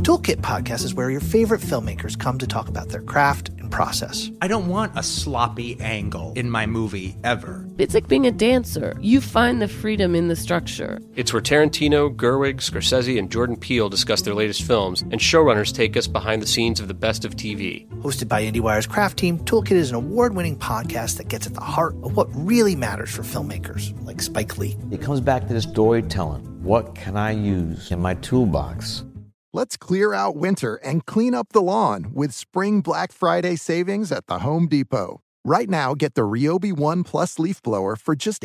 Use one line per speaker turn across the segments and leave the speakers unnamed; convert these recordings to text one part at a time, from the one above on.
Toolkit podcast is where your favorite filmmakers come to talk about their craft and process.
I don't want a sloppy angle in my movie ever.
It's like being a dancer. You find the freedom in the structure.
It's where Tarantino, Gerwig, Scorsese, and Jordan Peele discuss their latest films, and showrunners take us behind the scenes of the best of TV.
Hosted by IndieWire's craft team, Toolkit is an award-winning podcast that gets at the heart of what really matters for filmmakers, like Spike Lee.
It comes back to the storytelling. What can I use in my toolbox?
Let's clear out winter and clean up the lawn with Spring Black Friday savings at the Home Depot. Right now, get the Ryobi One Plus leaf blower for just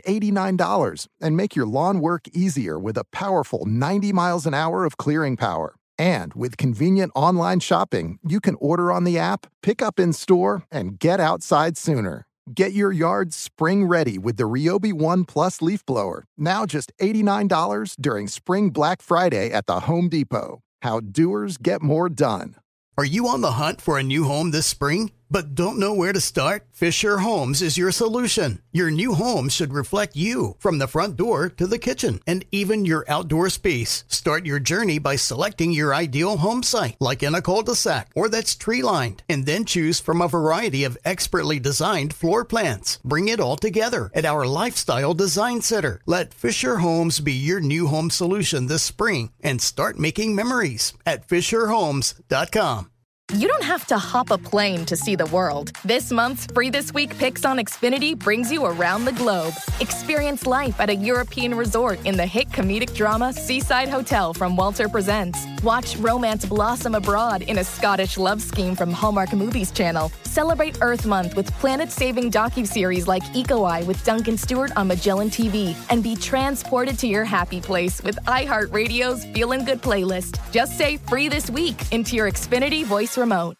$89 and make your lawn work easier with a powerful 90 miles an hour of clearing power. And with convenient online shopping, you can order on the app, pick up in store, and get outside sooner. Get your yard spring ready with the Ryobi One Plus leaf blower. Now just $89 during Spring Black Friday at the Home Depot. How doers get more done.
Are you on the hunt for a new home this spring, but don't know where to start? Fisher Homes is your solution. Your new home should reflect you, from the front door to the kitchen, and even your outdoor space. Start your journey by selecting your ideal home site, like in a cul-de-sac or that's tree-lined, and then choose from a variety of expertly designed floor plans. Bring it all together at our Lifestyle Design Center. Let Fisher Homes be your new home solution this spring, and start making memories at FisherHomes.com.
You don't have to hop a plane to see the world. This month's Free This Week Picks on Xfinity brings you around the globe. Experience life at a European resort in the hit comedic drama Seaside Hotel from Walter Presents. Watch romance blossom abroad in a Scottish love scheme from Hallmark Movies Channel. Celebrate Earth Month with planet-saving docuseries like Eco Eye with Duncan Stewart on Magellan TV. And be transported to your happy place with iHeartRadio's Feelin' Good playlist. Just say Free This Week into your Xfinity voice remote.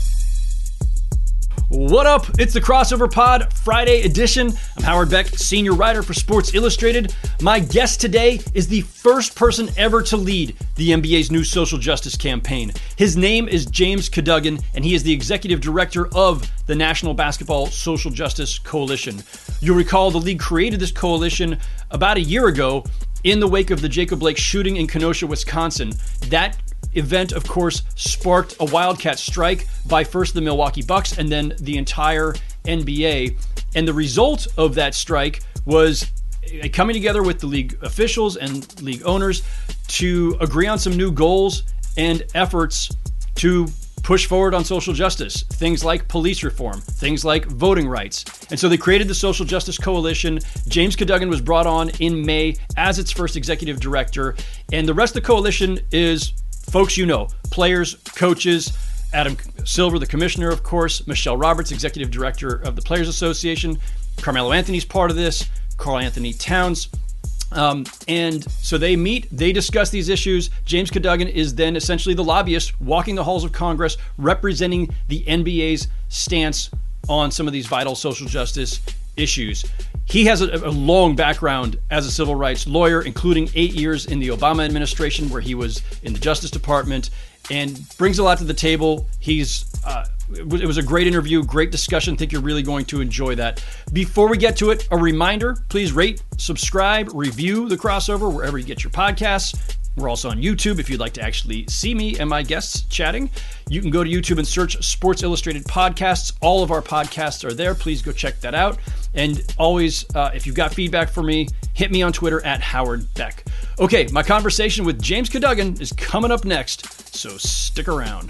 What up? It's the Crossover Pod Friday edition. I'm Howard Beck, senior writer for Sports Illustrated. My guest today is the first person ever to lead the NBA's new social justice campaign. His name is James Cadogan, and he is the executive director of the National Basketball Social Justice Coalition. You'll recall the league created this coalition about a year ago in the wake of the Jacob Blake shooting in Kenosha, Wisconsin. That event, of course, sparked a wildcat strike by first the Milwaukee Bucks and then the entire NBA. And the result of that strike was a coming together with the league officials and league owners to agree on some new goals and efforts to push forward on social justice, things like police reform, things like voting rights. And so they created the Social Justice Coalition. James Cadogan was brought on in May as its first executive director. And the rest of the coalition is folks you know, players, coaches, Adam Silver, the commissioner, of course, Michelle Roberts, executive director of the Players Association, Carmelo Anthony's part of this, Karl Anthony Towns. And so they meet, they discuss these issues. James Cadogan is then essentially the lobbyist walking the halls of Congress, representing the NBA's stance on some of these vital social justice issues. He has a long background as a civil rights lawyer, including 8 years in the Obama administration where he was in the Justice Department, and brings a lot to the table. It was a great interview, great discussion. Think you're really going to enjoy that. Before we get to it, a reminder, please rate, subscribe, review The Crossover wherever you get your podcasts. We're also on YouTube if you'd like to actually see me and my guests chatting. You can go to YouTube and search Sports Illustrated Podcasts. All of our podcasts are there. Please go check that out. And always, if you've got feedback for me, hit me on Twitter at Howard Beck. Okay, my conversation with James Cadogan is coming up next, so stick around.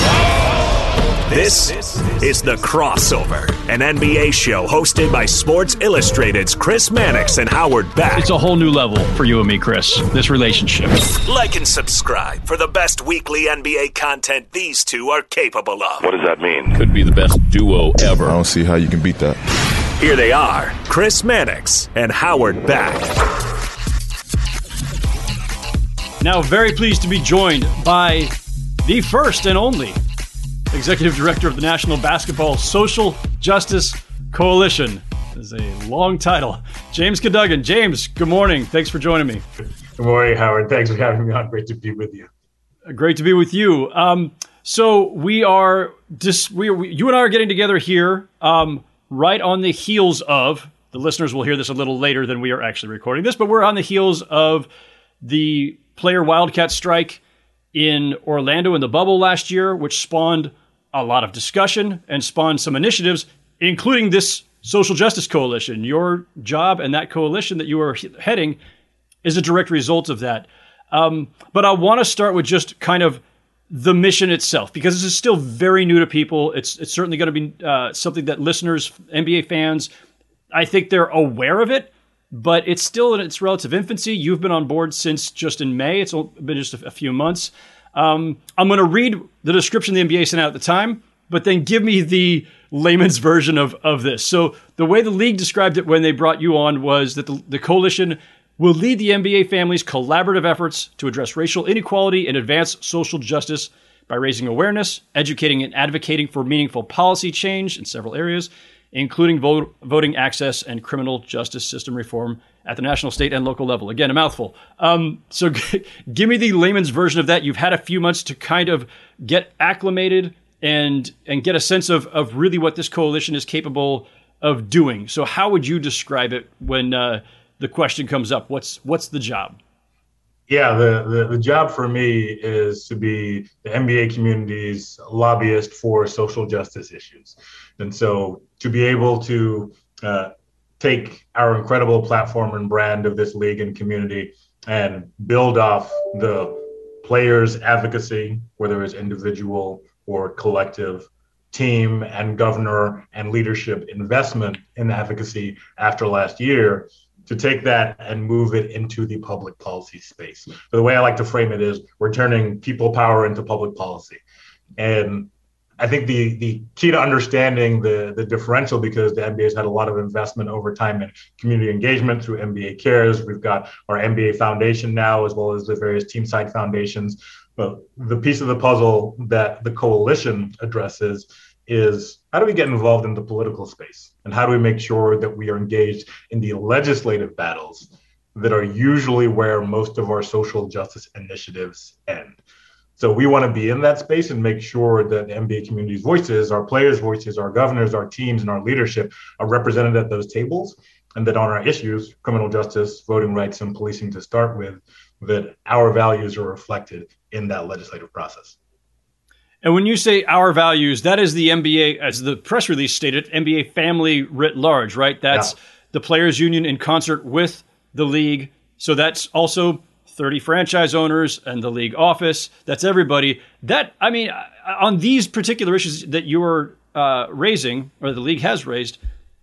This is The Crossover, an NBA show hosted by Sports Illustrated's Chris Mannix and Howard Beck.
It's a whole new level for you and me, Chris, this relationship.
Like and subscribe for the best weekly NBA content these two are capable of.
What does that mean?
Could be the best duo ever.
I don't see how you can beat that.
Here they are, Chris Mannix and Howard Beck.
Now, very pleased to be joined by the first and only Executive Director of the National Basketball Social Justice Coalition. This is a long title. James Cadogan. James, good morning. Thanks for joining me.
Good morning, Howard. Thanks for having me on. Great to be with you.
Great to be with you. So you and I are getting together here right on the heels of, the listeners will hear this a little later than we are actually recording this, but we're on the heels of the player Wildcat strike in Orlando in the bubble last year, which spawned a lot of discussion and spawned some initiatives, including this social justice coalition. Your job and that coalition that you are heading is a direct result of that. But I want to start with just kind of the mission itself, because this is still very new to people. It's certainly going to be something that listeners, NBA fans, I think they're aware of it, but it's still in its relative infancy. You've been on board since just in May. It's been just a few months. I'm going to read the description the NBA sent out at the time, but then give me the layman's version of this. So the way the league described it when they brought you on was that the coalition will lead the NBA family's collaborative efforts to address racial inequality and advance social justice by raising awareness, educating and advocating for meaningful policy change in several areas, including voting access and criminal justice system reform at the national, state, and local level. Again, a mouthful. So give me the layman's version of that. You've had a few months to kind of get acclimated and get a sense of really what this coalition is capable of doing. So how would you describe it when the question comes up? What's the job?
Yeah, the job for me is to be the NBA community's lobbyist for social justice issues. And so to be able to take our incredible platform and brand of this league and community and build off the players' advocacy, whether it's individual or collective, team and governor and leadership investment in advocacy after last year, to take that and move it into the public policy space. So the way I like to frame it is we're turning people power into public policy. And I think the key to understanding the differential, because the NBA has had a lot of investment over time in community engagement through NBA Cares. We've got our NBA Foundation now, as well as the various team side foundations. But the piece of the puzzle that the coalition addresses is how do we get involved in the political space? And how do we make sure that we are engaged in the legislative battles that are usually where most of our social justice initiatives end? So we want to be in that space and make sure that the NBA community's voices, our players' voices, our governors, our teams, and our leadership are represented at those tables, and that on our issues, criminal justice, voting rights, and policing to start with, that our values are reflected in that legislative process.
And when you say our values, that is the NBA, as the press release stated, NBA family writ large, right? That's the players' union in concert with the league. So that's also 30 franchise owners and the league office. That's everybody. That, I mean, on these particular issues that you're raising, or the league has raised,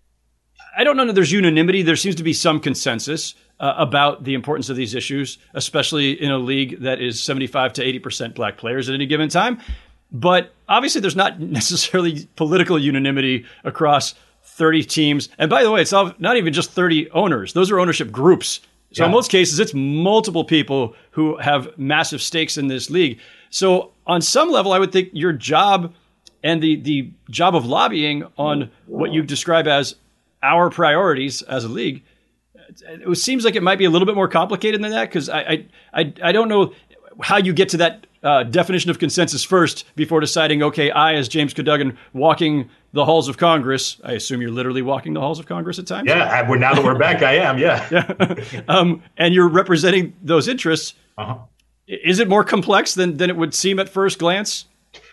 I don't know that there's unanimity. There seems to be some consensus about the importance of these issues, especially in a league that is 75 to 80% black players at any given time. But obviously there's not necessarily political unanimity across 30 teams. And by the way, it's not even just 30 owners. Those are ownership groups. So in most cases, it's multiple people who have massive stakes in this league. So on some level, I would think your job and the job of lobbying on what you describe as our priorities as a league, it seems like it might be a little bit more complicated than that, because I don't know how you get to that definition of consensus first before deciding, okay, I, as James Cadogan, walking the halls of Congress, I assume you're literally walking the halls of Congress at times?
Yeah, now that we're back, I am, yeah.
And you're representing those interests. Uh-huh. Is it more complex than it would seem at first glance?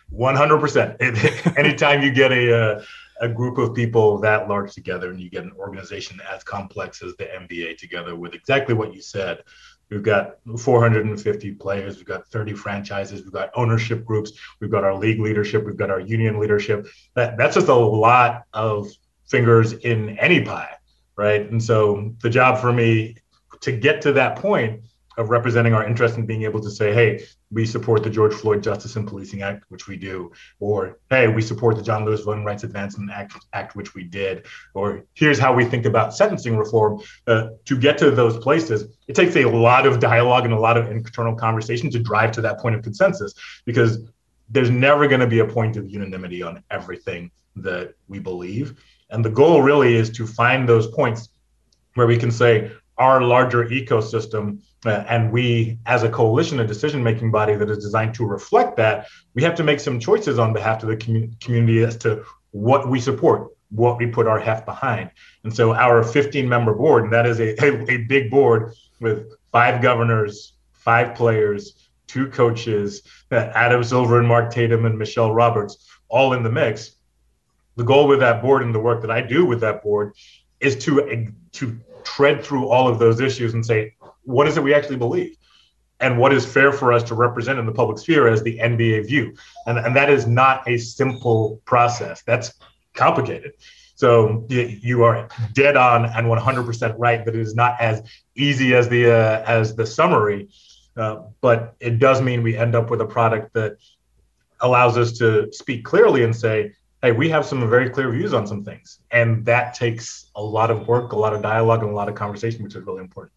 100%. Anytime you get a group of people that large together and you get an organization as complex as the NBA together with exactly what you said, we've got 450 players, we've got 30 franchises, we've got ownership groups, we've got our league leadership, we've got our union leadership. That's just a lot of fingers in any pie, right? And so the job for me to get to that point of representing our interest in being able to say, hey, we support the George Floyd Justice and Policing Act, which we do, or hey, we support the John Lewis Voting Rights Advancement Act, which we did, or here's how we think about sentencing reform. To get to those places, it takes a lot of dialogue and a lot of internal conversation to drive to that point of consensus, because there's never going to be a point of unanimity on everything that we believe. And the goal really is to find those points where we can say our larger ecosystem, and we as a coalition, a decision-making body that is designed to reflect that, we have to make some choices on behalf of the community as to what we support, what we put our heft behind. And so our 15-member board, and that is a big board with 5 governors, 5 players, two coaches, Adam Silver and Mark Tatum and Michelle Roberts, all in the mix. The goal with that board and the work that I do with that board is to tread through all of those issues and say, what is it we actually believe? And what is fair for us to represent in the public sphere as the NBA view? And that is not a simple process. That's complicated. So you are dead on and 100% right that it is not as easy as the summary, but it does mean we end up with a product that allows us to speak clearly and say, hey, we have some very clear views on some things. And that takes a lot of work, a lot of dialogue, and a lot of conversation, which is really important.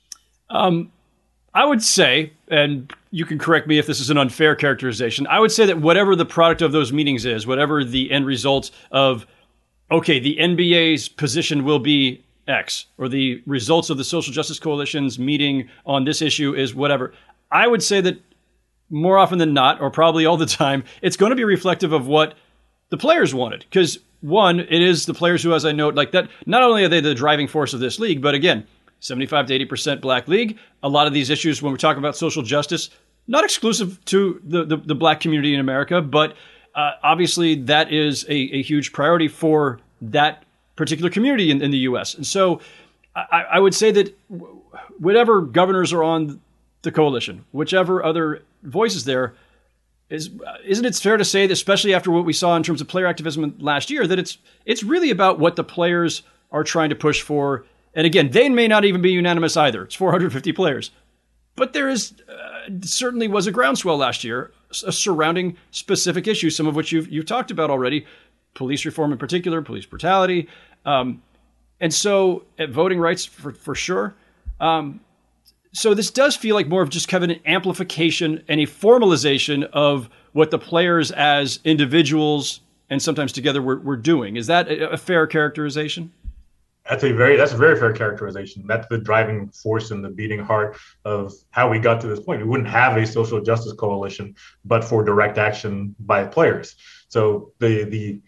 I would say, and you can correct me if this is an unfair characterization, I would say that whatever the product of those meetings is, whatever the end result of, okay, the NBA's position will be X, or the results of the Social Justice Coalition's meeting on this issue is whatever, I would say that more often than not, or probably all the time, it's going to be reflective of what the players wanted. Because one, it is the players who, as I note, like that, not only are they the driving force of this league, but again, 75 to 80% black league. A lot of these issues, when we're talking about social justice, not exclusive to the black community in America, but obviously that is a huge priority for that particular community in the U.S. And so I would say that whatever governors are on the coalition, whichever other voices there, isn't it fair to say that, especially after what we saw in terms of player activism last year, that it's really about what the players are trying to push for. And again, they may not even be unanimous either. It's 450 players. But there is certainly was a groundswell last year surrounding specific issues, some of which you've talked about already, police reform in particular, police brutality. And so voting rights for sure. So this does feel like more of just kind of an amplification and a formalization of what the players as individuals and sometimes together were doing. Is that a fair characterization?
That's a very fair characterization. That's the driving force and the beating heart of how we got to this point. We wouldn't have a social justice coalition, but for direct action by players. So the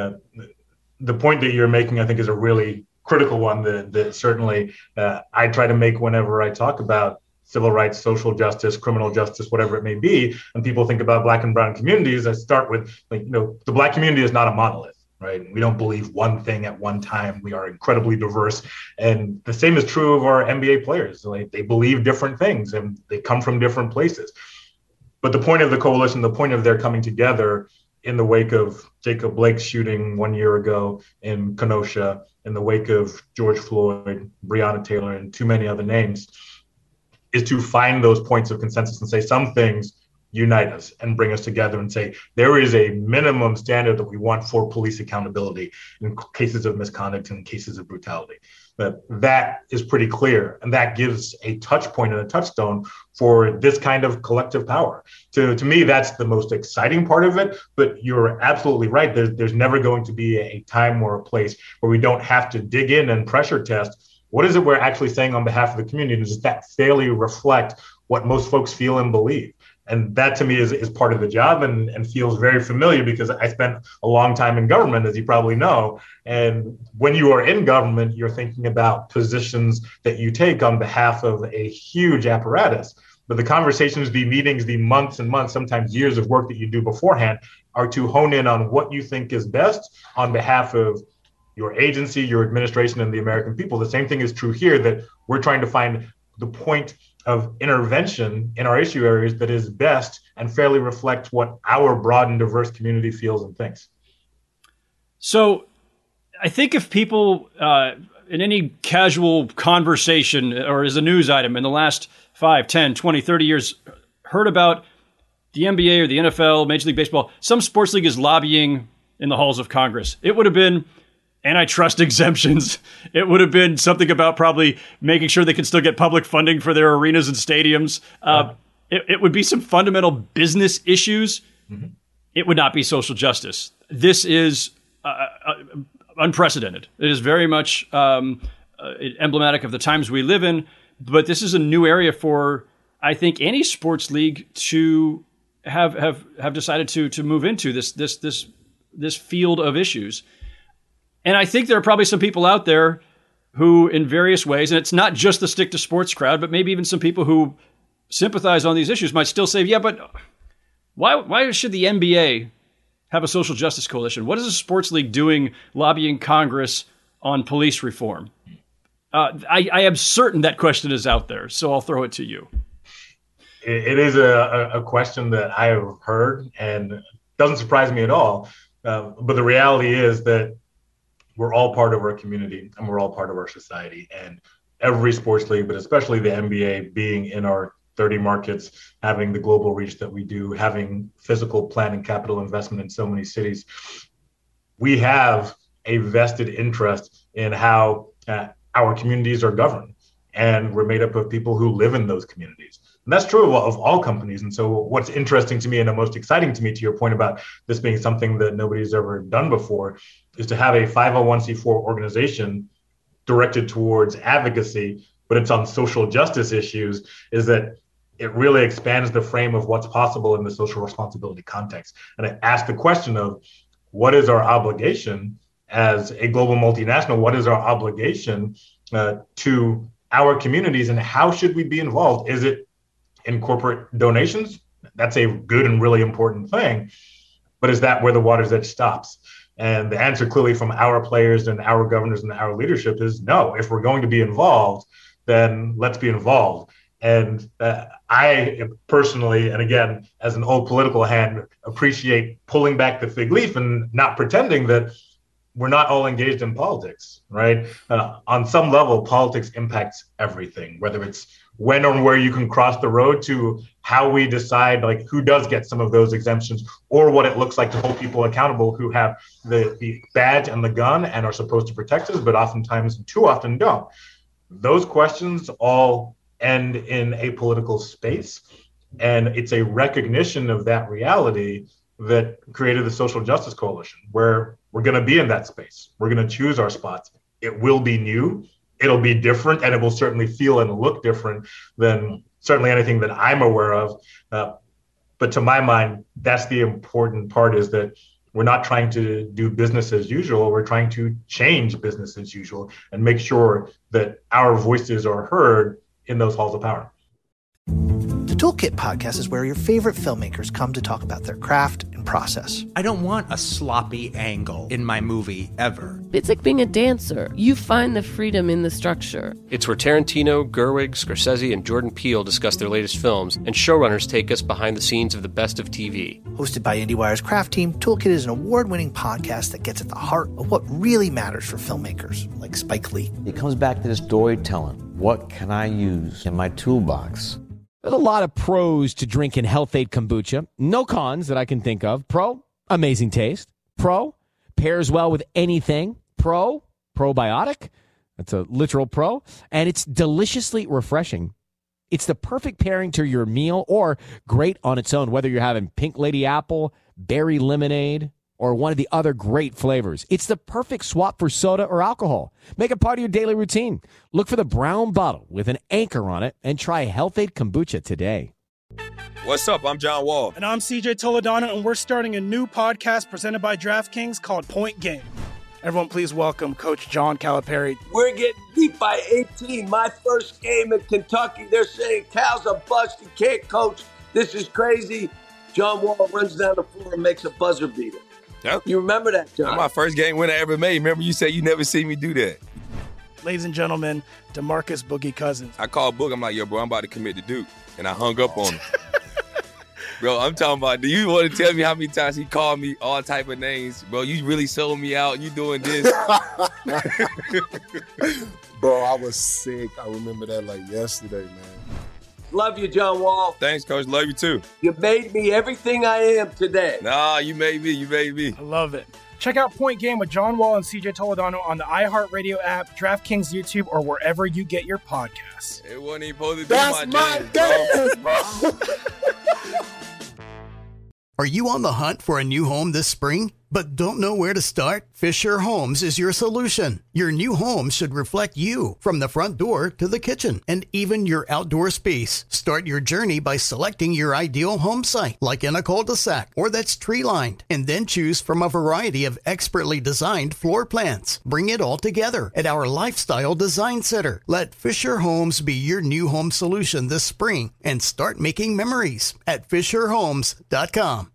point that you're making, I think, is a really critical one that certainly I try to make whenever I talk about civil rights, social justice, criminal justice, whatever it may be. And people think about black and brown communities. I start with, the black community is not a monolith. Right. We don't believe one thing at one time. We are incredibly diverse. And the same is true of our NBA players. Like, they believe different things and they come from different places. But the point of the coalition, the point of their coming together in the wake of Jacob Blake's shooting 1 year ago in Kenosha, in the wake of George Floyd, Breonna Taylor, and too many other names, is to find those points of consensus and say some things unite us and bring us together and say there is a minimum standard that we want for police accountability in cases of misconduct and cases of brutality. That is pretty clear, and that gives a touch point and a touchstone for this kind of collective power. To me, that's the most exciting part of it, but you're absolutely right. There's never going to be a time or a place where we don't have to dig in and pressure test. What is it we're actually saying on behalf of the community? And does that fairly reflect what most folks feel and believe? And that, to me, is part of the job and feels very familiar because I spent a long time in government, as you probably know. And when you are in government, you're thinking about positions that you take on behalf of a huge apparatus. But the conversations, the meetings, the months and months, sometimes years of work that you do beforehand are to hone in on what you think is best on behalf of your agency, your administration, and the American people. The same thing is true here, that we're trying to find the point of intervention in our issue areas that is best and fairly reflect what our broad and diverse community feels and thinks.
So I think if people in any casual conversation or as a news item in the last 5, 10, 20, 30 years heard about the NBA or the NFL, Major League Baseball, some sports league is lobbying in the halls of Congress, it would have been antitrust exemptions. It would have been something about probably making sure they can still get public funding for their arenas and stadiums. It would be some fundamental business issues. Mm-hmm. It would not be social justice. This is unprecedented. It is very much emblematic of the times we live in, but this is a new area for, I think, any sports league to have decided to move into this field of issues. And I think there are probably some people out there who, in various ways, and it's not just the stick to sports crowd, but maybe even some people who sympathize on these issues might still say, yeah, but why should the NBA have a social justice coalition? What is a sports league doing lobbying Congress on police reform? I am certain that question is out there, so I'll throw it to you.
It is a question that I have heard, and doesn't surprise me at all. But the reality is that we're all part of our community and we're all part of our society. And every sports league, but especially the NBA, being in our 30 markets, having the global reach that we do, having physical plant and capital investment in so many cities, we have a vested interest in how our communities are governed. And we're made up of people who live in those communities. And that's true of all companies. And so what's interesting to me and the most exciting to me, to your point about this being something that nobody's ever done before, is to have a 501c4 organization directed towards advocacy, but it's on social justice issues, is that it really expands the frame of what's possible in the social responsibility context. And it asks the question of what is our obligation as a global multinational? What is our obligation to our communities, and how should we be involved? Is it in corporate donations? That's a good and really important thing. But is that where the water's edge stops? And the answer clearly from our players and our governors and our leadership is no. If we're going to be involved, then let's be involved. And I personally, and again, as an old political hand, appreciate pulling back the fig leaf and not pretending that we're not all engaged in politics, right? On some level, politics impacts everything, whether it's when or where you can cross the road to how we decide like who does get some of those exemptions, or what it looks like to hold people accountable who have the badge and the gun and are supposed to protect us, but oftentimes too often don't. Those questions all end in a political space. And it's a recognition of that reality that created the Social Justice Coalition, where we're going to be in that space. We're going to choose our spots. It will be new. It'll be different, and it will certainly feel and look different than certainly anything that I'm aware of. But to my mind, that's the important part, is that we're not trying to do business as usual. We're trying to change business as usual and make sure that our voices are heard in those halls of power.
The Toolkit podcast is where your favorite filmmakers come to talk about their craft and process.
I don't want a sloppy angle in my movie ever.
It's like being a dancer. You find the freedom in the structure.
It's where Tarantino, Gerwig, Scorsese, and Jordan Peele discuss their latest films, and showrunners take us behind the scenes of the best of TV.
Hosted by IndieWire's Craft Team, Toolkit is an award-winning podcast that gets at the heart of what really matters for filmmakers, like Spike Lee.
It comes back to the storytelling. What can I use in my toolbox?
There's a lot of pros to drinking Health-Ade kombucha. No cons that I can think of. Pro, amazing taste. Pro, pairs well with anything. Pro, probiotic. That's a literal pro. And it's deliciously refreshing. It's the perfect pairing to your meal, or great on its own, whether you're having Pink Lady Apple, berry lemonade, or one of the other great flavors. It's the perfect swap for soda or alcohol. Make it part of your daily routine. Look for the brown bottle with an anchor on it and try Health-Ade kombucha today.
What's up? I'm John Wall.
And I'm CJ Toledano, and we're starting a new podcast presented by DraftKings called Point Game. Everyone, please welcome Coach John Calipari.
We're getting beat by 18. My first game in Kentucky, they're saying Cal's a bust. He can't coach. This is crazy. John Wall runs down the floor and makes a buzzer beater.
Yep.
You remember that, John?
That's my first game winner I ever made. Remember you said you never see me do that.
Ladies and gentlemen, DeMarcus Boogie Cousins.
I called Boog. I'm like, yo, bro, I'm about to commit to Duke. And I hung up on him. Bro, I'm talking about, do you want to tell me how many times he called me all type of names? Bro, you really sold me out. You doing this.
Bro, I was sick. I remember that like yesterday, man.
Love you, John Wall.
Thanks, Coach. Love you, too.
You made me everything I am today.
Nah, you made me. You made me.
I love it. Check out Point Game with John Wall and CJ Toledano on the iHeartRadio app, DraftKings YouTube, or wherever you get your podcasts.
It wasn't even supposed to be
That's my dance, bro.
Are you on the hunt for a new home this spring? but don't know where to start? Fisher Homes is your solution. Your new home should reflect you from the front door to the kitchen and even your outdoor space. Start your journey by selecting your ideal home site, like in a cul-de-sac or that's tree-lined, and then choose from a variety of expertly designed floor plans. Bring it all together at our Lifestyle Design Center. Let Fisher Homes be your new home solution this spring and start making memories at FisherHomes.com.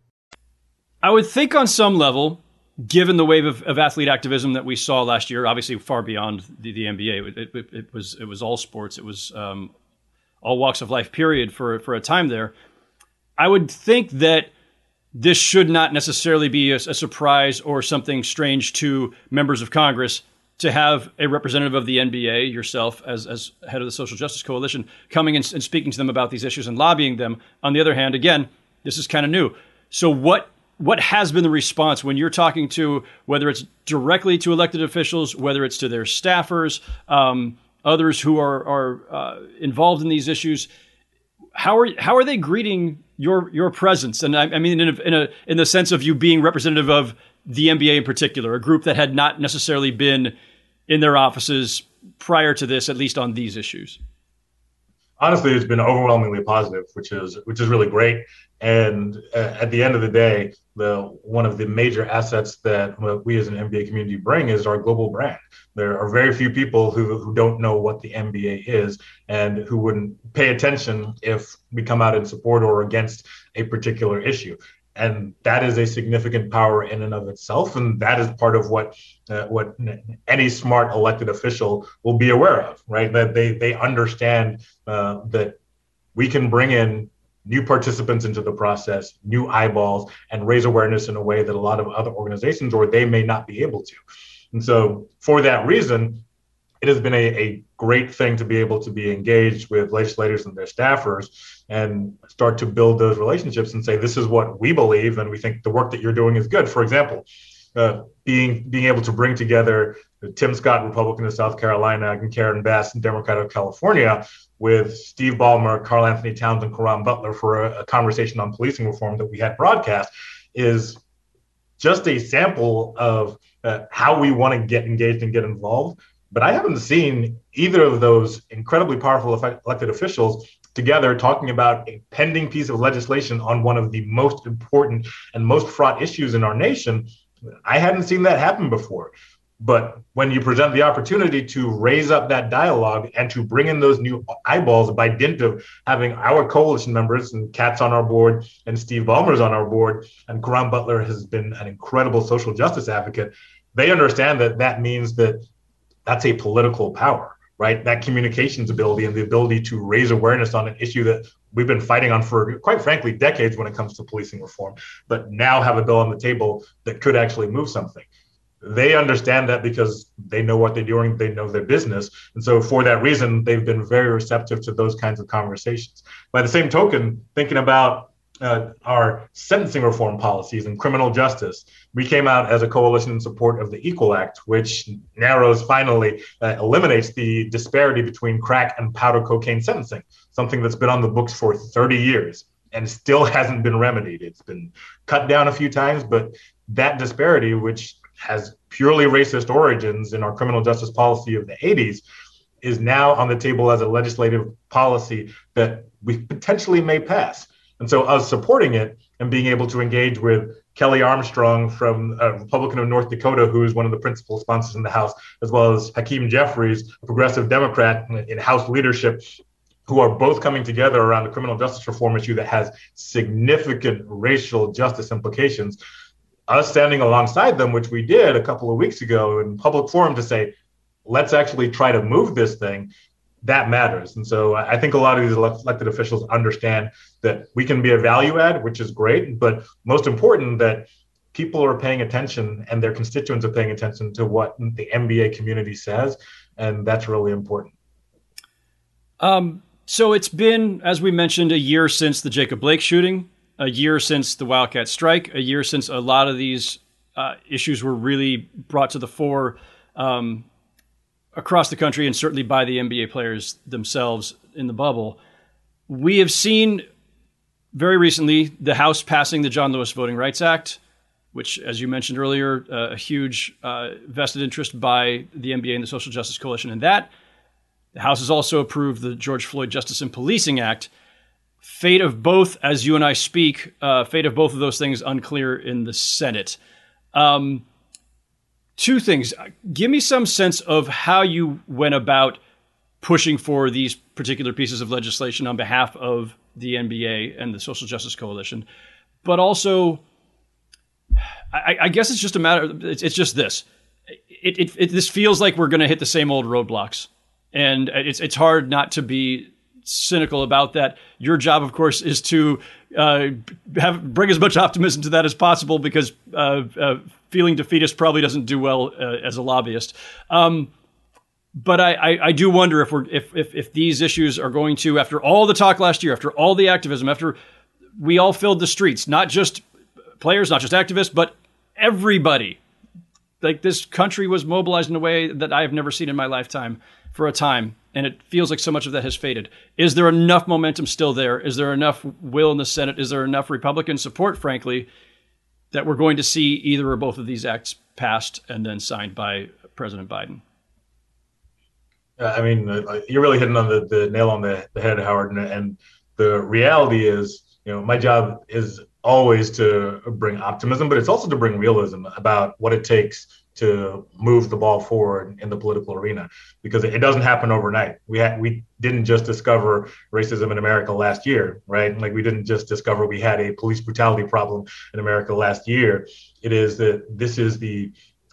I would think on some level, given the wave of athlete activism that we saw last year, obviously far beyond the NBA, it was all sports, it was all walks of life, period, for a time there. I would think that this should not necessarily be a surprise or something strange to members of Congress to have a representative of the NBA, yourself as head of the Social Justice Coalition, coming and speaking to them about these issues and lobbying them. On the other hand, again, this is kind of new. So what has been the response when you're talking to, whether it's directly to elected officials, whether it's to their staffers, others who are involved in these issues? How are they greeting your presence? And I mean, in the sense of you being representative of the NBA in particular, a group that had not necessarily been in their offices prior to this, at least on these issues.
Honestly, it's been overwhelmingly positive, which is really great. And at the end of the day, one of the major assets that we as an NBA community bring is our global brand. There are very few people who don't know what the NBA is and who wouldn't pay attention if we come out in support or against a particular issue. And that is a significant power in and of itself. And that is part of what any smart elected official will be aware of, right? That they understand that we can bring in new participants into the process, new eyeballs, and raise awareness in a way that a lot of other organizations, or they may not be able to. And so for that reason, it has been a great thing to be able to be engaged with legislators and their staffers and start to build those relationships and say, this is what we believe, and we think the work that you're doing is good. For example, being able to bring together Tim Scott, Republican of South Carolina, and Karen Bass, Democrat of California, with Steve Ballmer, Carl Anthony Towns, and Karan Butler for a conversation on policing reform that we had broadcast is just a sample of how we want to get engaged and get involved. But I haven't seen either of those incredibly powerful elected officials together talking about a pending piece of legislation on one of the most important and most fraught issues in our nation. I hadn't seen that happen before. But when you present the opportunity to raise up that dialogue and to bring in those new eyeballs by dint of having our coalition members, and Kat's on our board and Steve Ballmer's on our board, and Karan Butler has been an incredible social justice advocate, they understand that that means that that's a political power, right? That communications ability and the ability to raise awareness on an issue that we've been fighting on for, quite frankly, decades when it comes to policing reform, but now have a bill on the table that could actually move something. They understand that because they know what they're doing, they know their business. And so for that reason, they've been very receptive to those kinds of conversations. By the same token, thinking about our sentencing reform policies and criminal justice, we came out as a coalition in support of the Equal Act, which finally eliminates the disparity between crack and powder cocaine sentencing, something that's been on the books for 30 years and still hasn't been remedied. It's been cut down a few times, but that disparity, which has purely racist origins in our criminal justice policy of the 80s, is now on the table as a legislative policy that we potentially may pass. And so us supporting it and being able to engage with Kelly Armstrong from a Republican of North Dakota, who is one of the principal sponsors in the House, as well as Hakeem Jeffries, a progressive Democrat in House leadership, who are both coming together around the criminal justice reform issue that has significant racial justice implications. Us standing alongside them, which we did a couple of weeks ago in public forum to say, let's actually try to move this thing, that matters. And so I think a lot of these elected officials understand that we can be a value add, which is great, but most important that people are paying attention and their constituents are paying attention to what the NBA community says. And that's really important.
So it's been, as we mentioned, a year since the Jacob Blake shooting, a year since the Wildcat strike, a year since a lot of these issues were really brought to the fore across the country and certainly by the NBA players themselves in the bubble. We have seen very recently the House passing the John Lewis Voting Rights Act. which, as you mentioned earlier, a huge vested interest by the NBA and the Social Justice Coalition in that. The House has also approved the George Floyd Justice in Policing Act. Fate of both, as you and I speak, fate of both of those things unclear in the Senate. Two things. Give me some sense of how you went about pushing for these particular pieces of legislation on behalf of the NBA and the Social Justice Coalition. But also, I guess it's just a matter, it's just this. This feels like we're going to hit the same old roadblocks. And it's hard not to be cynical about that. Your job, of course, is to bring as much optimism to that as possible, because feeling defeatist probably doesn't do well as a lobbyist. But I do wonder if these issues are going to, after all the talk last year, after all the activism, after we all filled the streets, not just players, not just activists, but everybody. Like, this country was mobilized in a way that I have never seen in my lifetime for a time, and it feels like so much of that has faded. Is there enough momentum still there? Is there enough will in the Senate? Is there enough Republican support, frankly, that we're going to see either or both of these acts passed and then signed by President Biden?
I mean, you're really hitting on the nail on the head, Howard. And the reality is, my job is always to bring optimism, but it's also to bring realism about what it takes to move the ball forward in the political arena, because it doesn't happen overnight. We didn't just discover racism in America last year, right? Like, we didn't just discover we had a police brutality problem in America last year. It is that this is the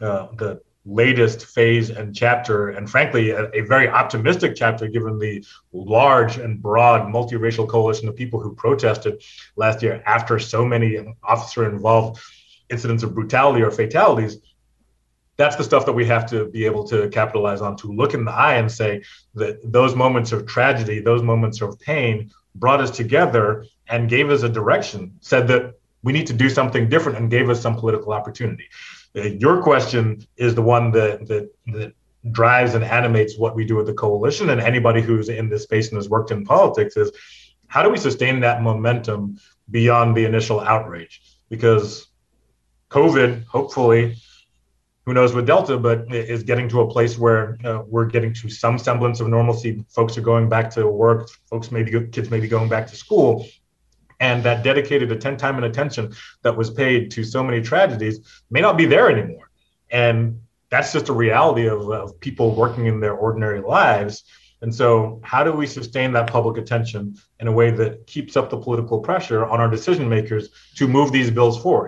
latest phase and chapter, and frankly, a very optimistic chapter, given the large and broad multiracial coalition of people who protested last year after so many officer-involved incidents of brutality or fatalities. That's the stuff that we have to be able to capitalize on, to look in the eye and say that those moments of tragedy, those moments of pain brought us together and gave us a direction, said that we need to do something different, and gave us some political opportunity. Your question is the one that drives and animates what we do with the coalition, and anybody who's in this space and has worked in politics, is how do we sustain that momentum beyond the initial outrage? Because COVID, hopefully, who knows with Delta, but is getting to a place where we're getting to some semblance of normalcy. Folks are going back to work. Kids may be going back to school. And that dedicated time and attention that was paid to so many tragedies may not be there anymore. And that's just a reality of people working in their ordinary lives. And so how do we sustain that public attention in a way that keeps up the political pressure on our decision makers to move these bills forward?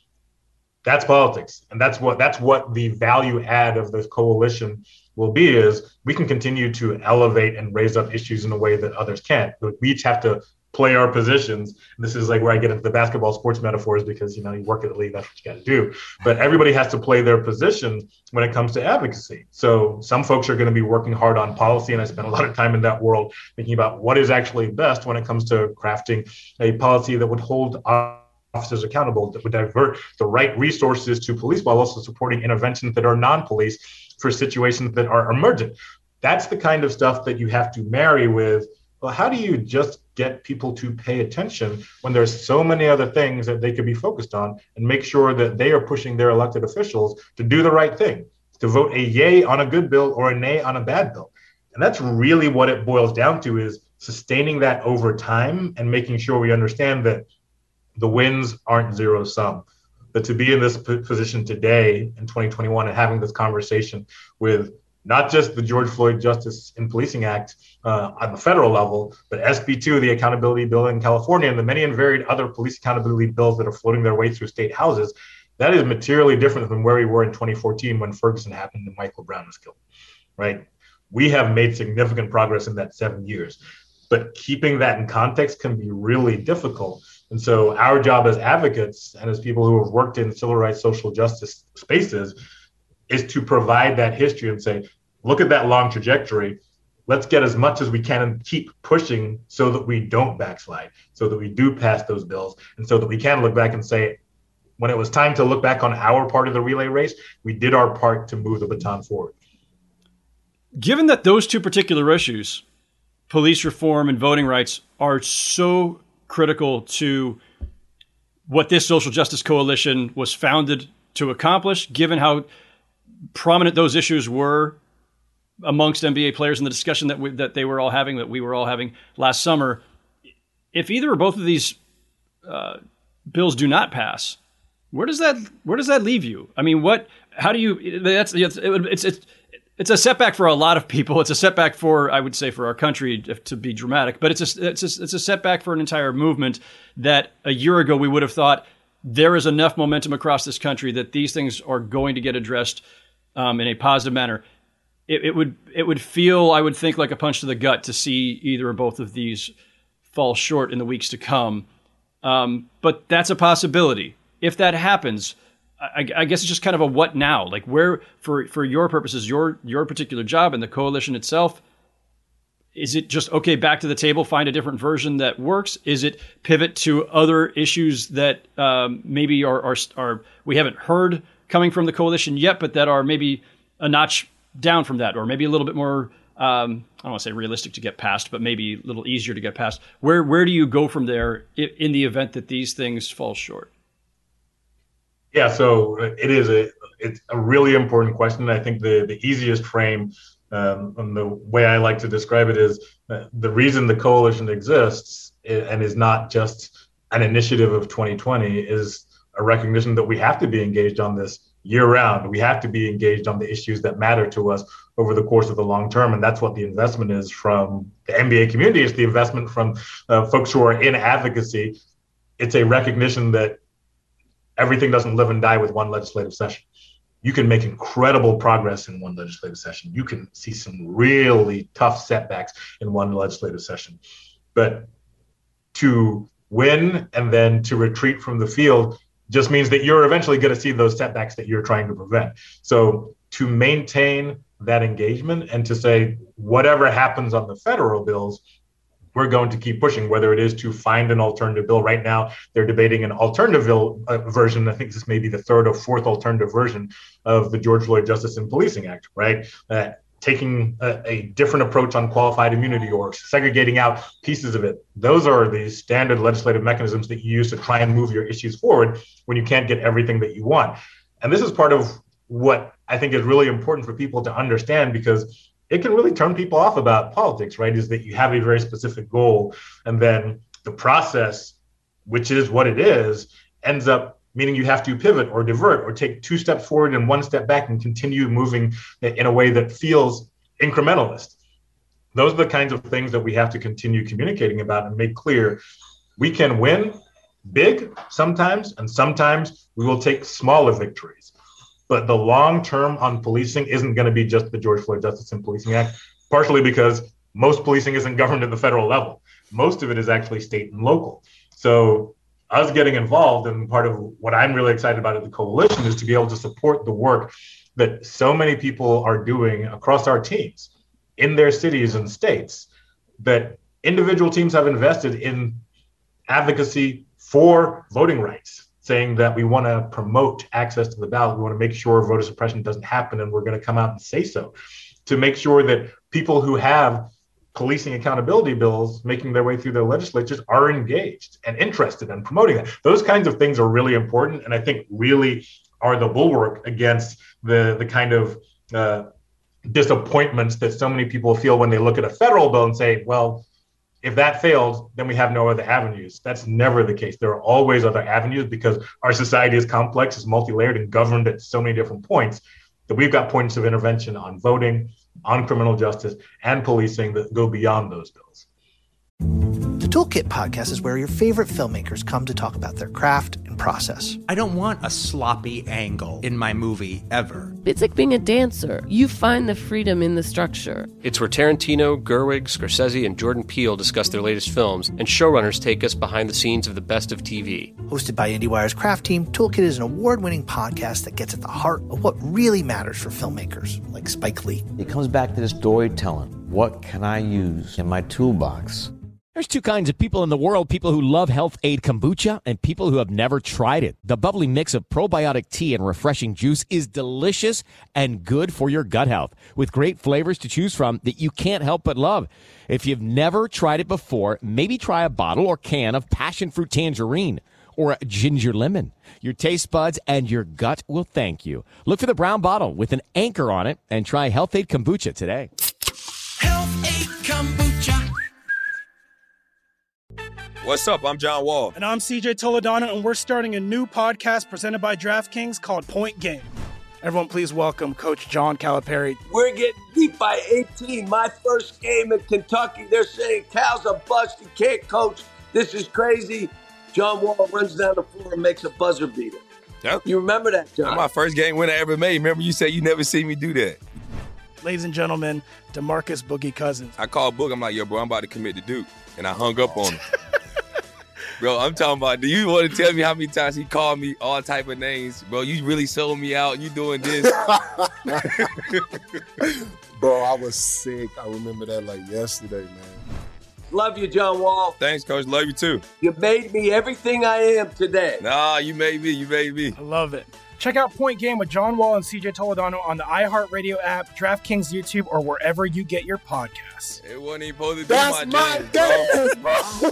That's politics. And that's what the value add of this coalition will be, is we can continue to elevate and raise up issues in a way that others can't. But we each have to play our positions. This is like where I get into the basketball sports metaphors, because, you work at the league, that's what you got to do. But everybody has to play their position when it comes to advocacy. So some folks are going to be working hard on policy, and I spend a lot of time in that world thinking about what is actually best when it comes to crafting a policy that would hold officers accountable, that would divert the right resources to police, while also supporting interventions that are non-police for situations that are emergent. That's the kind of stuff that you have to marry with, well, how do you just get people to pay attention when there's so many other things that they could be focused on, and make sure that they are pushing their elected officials to do the right thing, to vote a yay on a good bill or a nay on a bad bill. And that's really what it boils down to, is sustaining that over time and making sure we understand that the wins aren't zero sum. That to be in this position today in 2021 and having this conversation with not just the George Floyd Justice in Policing Act on the federal level, but SB2, the accountability bill in California, and the many and varied other police accountability bills that are floating their way through state houses, that is materially different than where we were in 2014 when Ferguson happened and Michael Brown was killed, right? We have made significant progress in that 7 years, but keeping that in context can be really difficult. And so our job as advocates and as people who have worked in civil rights, social justice spaces is to provide that history and say, look at that long trajectory. Let's get as much as we can and keep pushing so that we don't backslide, so that we do pass those bills, and so that we can look back and say, when it was time to look back on our part of the relay race, we did our part to move the baton forward.
Given that those two particular issues, police reform and voting rights, are so critical to what this social justice coalition was founded to accomplish, given how prominent those issues were amongst NBA players in the discussion that they were all having, that we were all having last summer. If either or both of these bills do not pass, where does that leave you? I mean, how do you? It's a setback for a lot of people. It's a setback for, I would say, for our country, to be dramatic. But it's a setback for an entire movement that a year ago we would have thought there is enough momentum across this country that these things are going to get addressed in a positive manner. It would feel, I would think, like a punch to the gut to see either or both of these fall short in the weeks to come. But that's a possibility. If that happens, I guess it's just kind of a what now? Like, where, for your purposes, your particular job and the coalition itself, is it just, okay, back to the table, find a different version that works? Is it pivot to other issues that maybe are we haven't heard coming from the coalition yet, but that are maybe a notch down from that, or maybe a little bit more, I don't want to say realistic to get past, but maybe a little easier to get past? Where do you go from there in the event that these things fall short?
Yeah, so it's a really important question. I think the easiest frame and the way I like to describe it is the reason the coalition exists and is not just an initiative of 2020 is a recognition that we have to be engaged on this year round. We have to be engaged on the issues that matter to us over the course of the long term. And that's what the investment is from the NBA community. It's the investment from folks who are in advocacy. It's a recognition that everything doesn't live and die with one legislative session. You can make incredible progress in one legislative session. You can see some really tough setbacks in one legislative session. But to win and then to retreat from the field just means that you're eventually going to see those setbacks that you're trying to prevent. So to maintain that engagement and to say, whatever happens on the federal bills, we're going to keep pushing, whether it is to find an alternative bill. Right now, they're debating an alternative bill version. I think this may be the third or fourth alternative version of the George Floyd Justice and Policing Act, right? Taking a different approach on qualified immunity or segregating out pieces of it. Those are the standard legislative mechanisms that you use to try and move your issues forward when you can't get everything that you want. And this is part of what I think is really important for people to understand, because it can really turn people off about politics, right? Is that you have a very specific goal, and then the process, which is what it is, ends up meaning you have to pivot or divert or take 2 steps forward and 1 step back and continue moving in a way that feels incrementalist. Those are the kinds of things that we have to continue communicating about and make clear. We can win big sometimes, and sometimes we will take smaller victories. But the long term on policing isn't going to be just the George Floyd Justice and Policing Act, partially because most policing isn't governed at the federal level. Most of it is actually state and local. So us getting involved, and part of what I'm really excited about at the coalition is to be able to support the work that so many people are doing across our teams in their cities and states, that individual teams have invested in advocacy for voting rights, saying that we want to promote access to the ballot. We want to make sure voter suppression doesn't happen, and we're going to come out and say so, to make sure that people who have policing accountability bills making their way through their legislatures are engaged and interested in promoting that. Those kinds of things are really important, and I think really are the bulwark against the kind of disappointments that so many people feel when they look at a federal bill and say, well, if that failed, then we have no other avenues. That's never the case. There are always other avenues, because our society is complex, is multi-layered, and governed at so many different points, that we've got points of intervention on voting, on criminal justice, and policing that go beyond those bills.
The Toolkit Podcast is where your favorite filmmakers come to talk about their craft and process.
I don't want a sloppy angle in my movie ever.
It's like being a dancer. You find the freedom in the structure.
It's where Tarantino, Gerwig, Scorsese, and Jordan Peele discuss their latest films, and showrunners take us behind the scenes of the best of TV.
Hosted by IndieWire's Craft Team, Toolkit is an award-winning podcast that gets at the heart of what really matters for filmmakers, like Spike Lee.
It comes back to this storytelling. What can I use in my toolbox?
There's 2 kinds of people in the world, people who love Health Aid Kombucha and people who have never tried it. The bubbly mix of probiotic tea and refreshing juice is delicious and good for your gut health, with great flavors to choose from that you can't help but love. If you've never tried it before, maybe try a bottle or can of passion fruit tangerine, or ginger lemon. Your taste buds and your gut will thank you. Look for the brown bottle with an anchor on it and try Health-Ade Kombucha today.
Health-Ade Kombucha.
What's up? I'm John Wall.
And I'm CJ Toledano, and we're starting a new podcast presented by DraftKings called Point Game. Everyone, please welcome Coach John Calipari.
We're getting beat by 18. My first game in Kentucky, they're saying Cal's a bust. He can't coach. This is crazy. John Wall runs down the floor and makes a buzzer beater.
Yep.
You remember that, John?
That's my first game winner I ever made. Remember you said you never see me do that.
Ladies and gentlemen, DeMarcus Boogie Cousins.
I called Boog. I'm like, yo, bro, I'm about to commit to Duke. And I hung up on him. Bro, I'm talking about, do you want to tell me how many times he called me all type of names? Bro, you really sold me out. You doing this.
Bro, I was sick. I remember that like yesterday, man.
Love you, John Wall.
Thanks, Coach. Love you, too.
You made me everything I am today.
Nah, you made me. You made me.
I love it. Check out Point Game with John Wall and CJ Toledano on the iHeartRadio app, DraftKings YouTube, or wherever you get your podcasts.
It wasn't even supposed to be
That's my
jam,
bro.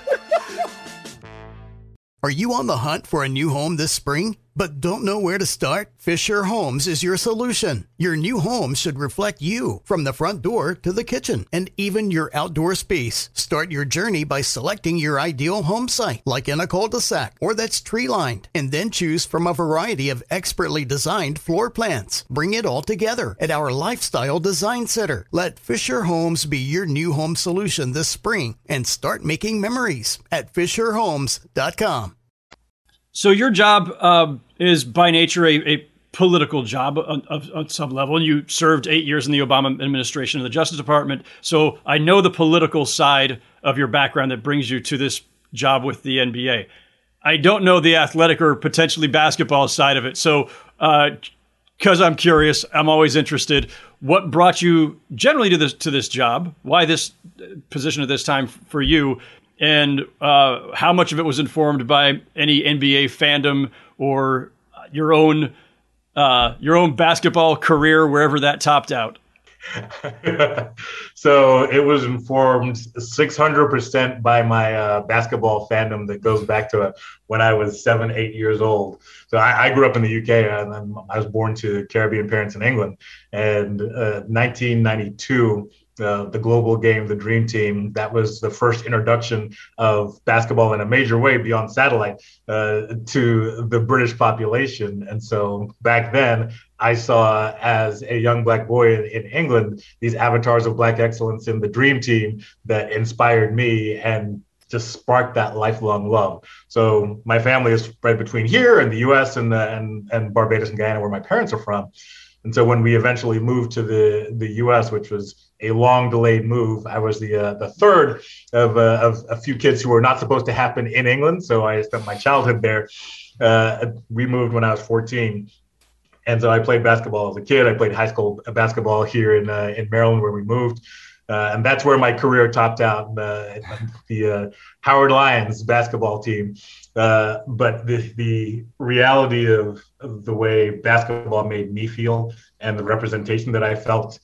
Are you on the hunt for a new home this spring, but don't know where to start? Fisher Homes is your solution. Your new home should reflect you, from the front door to the kitchen, and even your outdoor space. Start your journey by selecting your ideal home site, like in a cul-de-sac or that's tree-lined, and then choose from a variety of expertly designed floor plans. Bring it all together at our Lifestyle Design Center. Let Fisher Homes be your new home solution this spring and start making memories at FisherHomes.com.
So your job is by nature a political job on some level. You served 8 years in the Obama administration in the Justice Department. So I know the political side of your background that brings you to this job with the NBA. I don't know the athletic or potentially basketball side of it. So because I'm curious, I'm always interested. What brought you generally to this job? Why this position at this time for you? And how much of it was informed by any NBA fandom or your own basketball career, wherever that topped out?
So it was informed 600% by my basketball fandom that goes back to when I was 7, 8 years old. So I grew up in the UK, and then I was born to Caribbean parents in England. And 1992, the global game, the Dream Team, that was the first introduction of basketball in a major way beyond satellite to the British population. And so back then, I saw, as a young Black boy in England, these avatars of Black excellence in the Dream Team that inspired me and just sparked that lifelong love. So my family is spread between here and the U.S. and Barbados and Guyana, where my parents are from. And so when we eventually moved to the U.S., which was a long delayed move, I was the third of a few kids who were not supposed to happen in England. So I spent my childhood there. We moved when I was 14. And so I played basketball as a kid. I played high school basketball here in Maryland, where we moved. And that's where my career topped out, the Howard Lions basketball team. But the reality of the way basketball made me feel and the representation that I felt,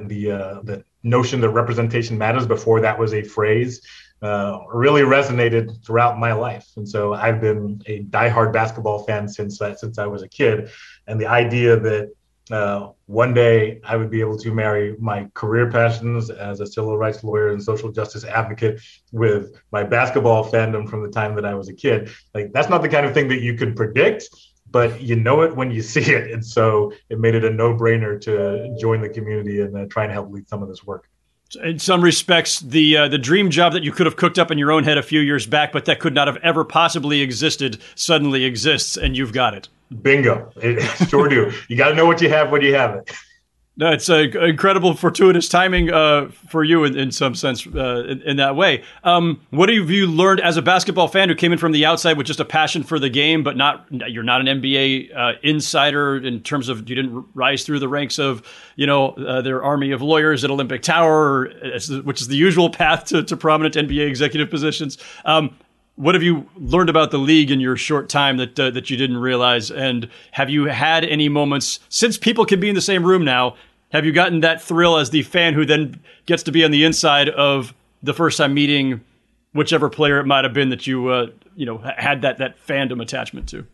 the notion that representation matters before that was a phrase, really resonated throughout my life. And so I've been a diehard basketball fan since I was a kid. And the idea that one day I would be able to marry my career passions as a civil rights lawyer and social justice advocate with my basketball fandom from the time that I was a kid, like, that's not the kind of thing that you could predict, but you know it when you see it. And so it made it a no-brainer to join the community and try and help lead some of this work.
In some respects, the dream job that you could have cooked up in your own head a few years back, but that could not have ever possibly existed, suddenly exists, and you've got it.
Bingo. Sure do. You got to know what you have when you have it.
No, it's incredible fortuitous timing for you in some sense in that way. What have you learned as a basketball fan who came in from the outside with just a passion for the game, but you're not an NBA insider in terms of you didn't rise through the ranks of their army of lawyers at Olympic Tower, which is the usual path to prominent NBA executive positions. What have you learned about the league in your short time that you didn't realize? And have you had any moments, since people can be in the same room now, have you gotten that thrill as the fan who then gets to be on the inside of the first time meeting whichever player it might have been that you had that fandom attachment to?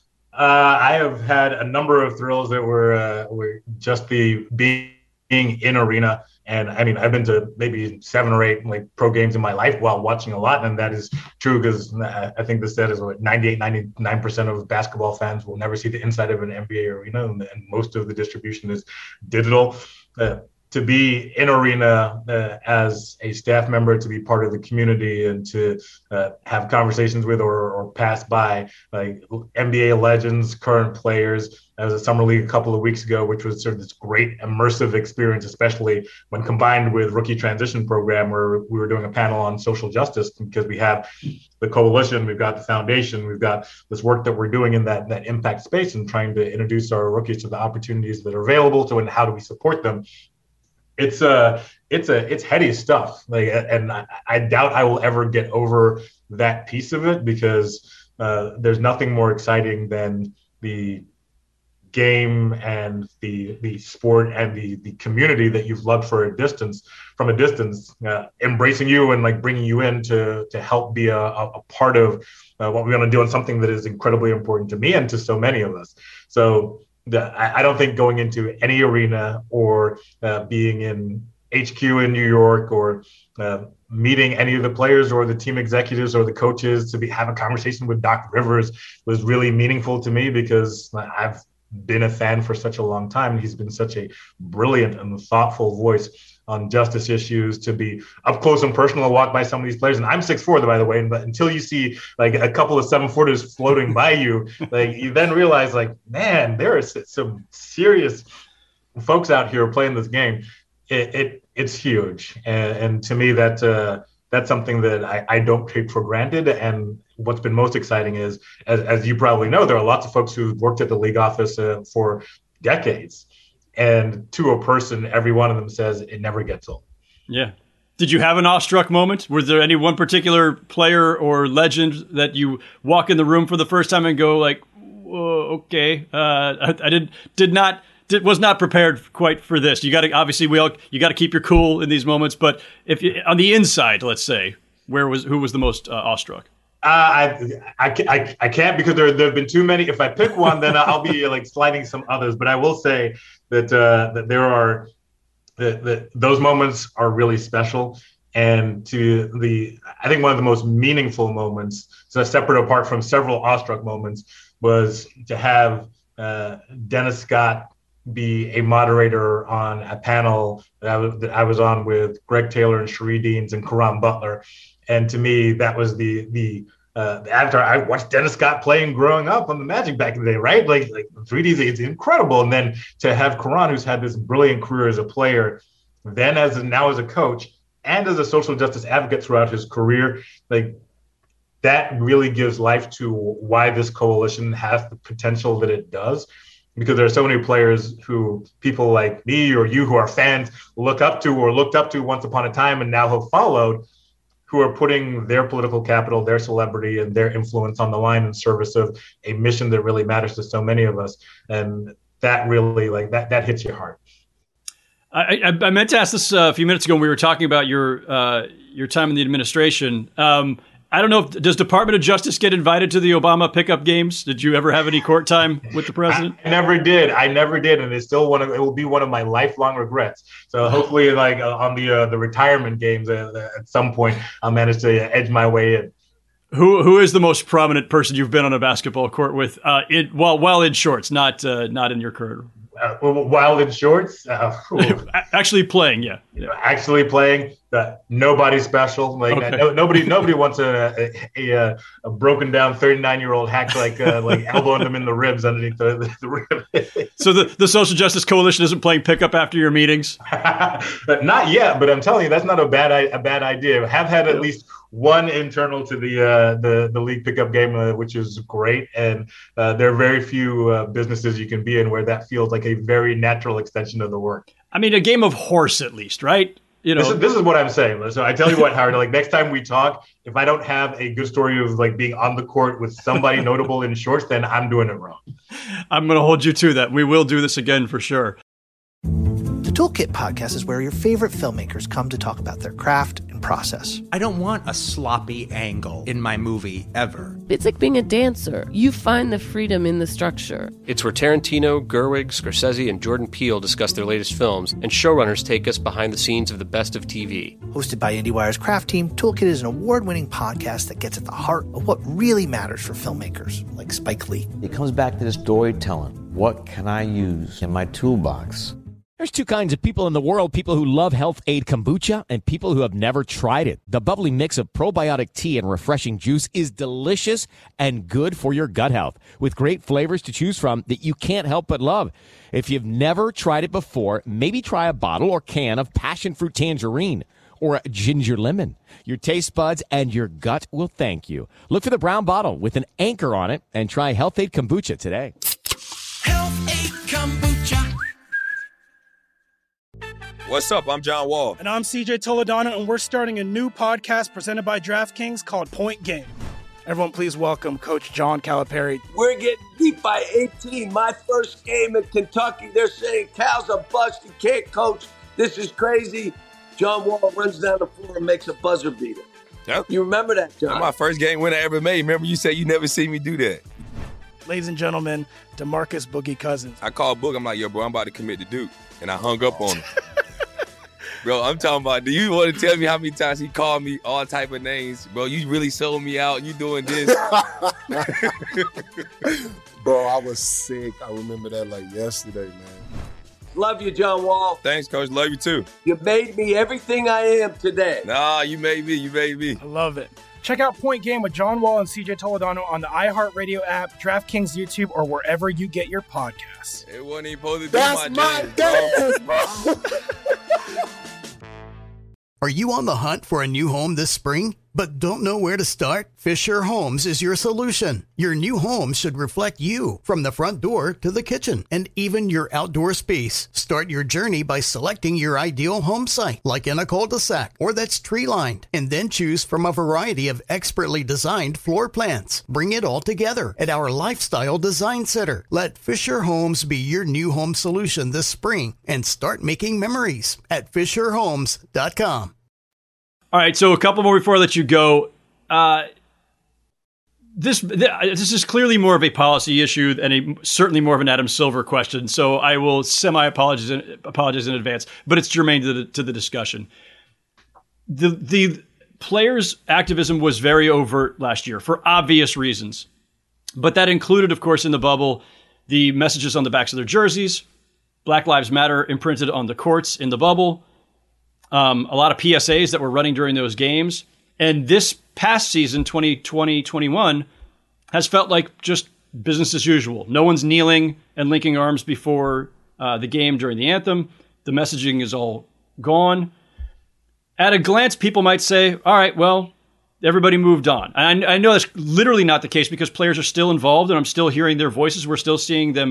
I have had a number of thrills that were just the being in arena. And I mean, I've been to maybe 7 or 8 like pro games in my life while watching a lot. And that is true because I think the stat is 99% of basketball fans will never see the inside of an NBA arena. And most of the distribution is digital. To be in arena as a staff member, to be part of the community, and to have conversations with or pass by like NBA legends, current players. I was at Summer League a couple of weeks ago, which was sort of this great immersive experience, especially when combined with Rookie Transition Program, where we were doing a panel on social justice, because we have the coalition, we've got the foundation, we've got this work that we're doing in that impact space and trying to introduce our rookies to the opportunities that are available to and how do we support them. It's heady stuff. Like, and I doubt I will ever get over that piece of it, because there's nothing more exciting than the game and the sport and the community that you've loved from a distance, embracing you and like bringing you in to help be a part of what we're going to do, and something that is incredibly important to me and to so many of us. So I don't think going into any arena or being in HQ in New York or meeting any of the players or the team executives or the coaches to have a conversation with Doc Rivers was really meaningful to me, because I've been a fan for such a long time. He's been such a brilliant and thoughtful voice on justice issues, to be up close and personal and walk by some of these players. And I'm 6'4", by the way, but until you see like a couple of 7-footers floating by you, like you then realize like, man, there is some serious folks out here playing this game. It's huge. And to me, that's something that I don't take for granted. And what's been most exciting is, as you probably know, there are lots of folks who've worked at the league office for decades. And to a person, every one of them says it never gets old.
Yeah. Did you have an awestruck moment? Was there any one particular player or legend that you walk in the room for the first time and go like, whoa, okay, I was not prepared quite for this. You got to obviously you got to keep your cool in these moments. But if you, on the inside, let's say, who was the most awestruck?
I can't, because there have been too many. If I pick one, then I'll be like sliding some others. But I will say that there are that those moments are really special. And I think one of the most meaningful moments, so separate apart from several awestruck moments, was to have Dennis Scott be a moderator on a panel that I was on with Greg Taylor and Sheree Deans and Caron Butler. And to me, that was the after I watched Dennis Scott playing growing up on the Magic back in the day, right? Like 3D is incredible. And then to have Caron, who's had this brilliant career as a player, then now as a coach and as a social justice advocate throughout his career, like that really gives life to why this coalition has the potential that it does. Because there are so many players who people like me or you who are fans look up to or looked up to once upon a time and now have followed, who are putting their political capital, their celebrity, and their influence on the line in service of a mission that really matters to so many of us. And that really, like, that hits your heart.
I meant to ask this a few minutes ago when we were talking about your time in the administration. I don't know, does Department of Justice get invited to the Obama pickup games? Did you ever have any court time with the president?
I never did. And it's still it will be one of my lifelong regrets. So hopefully, like on the retirement games at some point, I'll manage to edge my way in.
Who is the most prominent person you've been on a basketball court with? While in shorts, not in your career.
While in shorts,
actually playing, yeah.
Actually playing. Nobody special. Like okay. Nobody wants a broken down 39-year-old hack like elbowing them in the ribs underneath the rib.
So the Social Justice Coalition isn't playing pickup after your meetings?
Not yet, but I'm telling you, that's not a bad idea. I have had at least one internal to the league pickup game, which is great. And there are very few businesses you can be in where that feels like a very natural extension of the work.
I mean, a game of horse at least, right? You know,
this is what I'm saying. So I tell you what, Howard, like next time we talk, if I don't have a good story of like being on the court with somebody notable in shorts, then I'm doing it wrong.
I'm going to hold you to that. We will do this again for sure.
The Toolkit Podcast is where your favorite filmmakers come to talk about their craft and process.
I don't want a sloppy angle in my movie ever.
It's like being a dancer. You find the freedom in the structure.
It's where Tarantino, Gerwig, Scorsese, and Jordan Peele discuss their latest films, and showrunners take us behind the scenes of the best of TV.
Hosted by IndieWire's craft team, Toolkit is an award-winning podcast that gets at the heart of what really matters for filmmakers, like Spike Lee.
It comes back to the storytelling. What can I use in my toolbox?
There's two kinds of people in the world, people who love Health Aid Kombucha and people who have never tried it. The bubbly mix of probiotic tea and refreshing juice is delicious and good for your gut health, with great flavors to choose from that you can't help but love. If you've never tried it before, maybe try a bottle or can of passion fruit tangerine or a ginger lemon. Your taste buds and your gut will thank you. Look for the brown bottle with an anchor on it and try Health Aid Kombucha today.
Health Aid Kombucha.
What's up? I'm John Wall.
And I'm CJ Toledano, and we're starting a new podcast presented by DraftKings called Point Game. Everyone, please welcome Coach John Calipari.
We're getting beat by 18. My first game in Kentucky, they're saying Cal's a bust. He can't coach. This is crazy. John Wall runs down the floor and makes a buzzer beater.
Yep.
You remember that, John?
That's my first game winner I ever made. Remember you said you never see me do that.
Ladies and gentlemen, DeMarcus Boogie Cousins.
I called Book. I'm like, yo, bro, I'm about to commit to Duke. And I hung up on him. Bro, I'm talking about, do you want to tell me how many times he called me all type of names? Bro, you really sold me out. You doing this.
Bro, I was sick. I remember that like yesterday, man.
Love you, John Wall.
Thanks, Coach. Love you, too.
You made me everything I am today.
Nah, you made me. You made me.
I love it. Check out Point Game with John Wall and CJ Toledano on the iHeartRadio app, DraftKings YouTube, or wherever you get your podcasts.
It wasn't even supposed to be
That's my dance, bro.
Are you on the hunt for a new home this spring, but don't know where to start? Fisher Homes is your solution. Your new home should reflect you, from the front door to the kitchen, and even your outdoor space. Start your journey by selecting your ideal home site, like in a cul-de-sac or that's tree-lined, and then choose from a variety of expertly designed floor plans. Bring it all together at our Lifestyle Design Center. Let Fisher Homes be your new home solution this spring and start making memories at FisherHomes.com.
All right, so a couple more before I let you go. This is clearly more of a policy issue and certainly more of an Adam Silver question. So I will apologize in advance, but it's germane to the discussion. The players' activism was very overt last year for obvious reasons, but that included, of course, in the bubble, the messages on the backs of their jerseys, Black Lives Matter imprinted on the courts in the bubble. A lot of PSAs that were running during those games. And this past season, 2020-21, has felt like just business as usual. No one's kneeling and linking arms before the game during the anthem. The messaging is all gone. At a glance, people might say, all right, well, everybody moved on. And I know that's literally not the case because players are still involved and I'm still hearing their voices. We're still seeing them,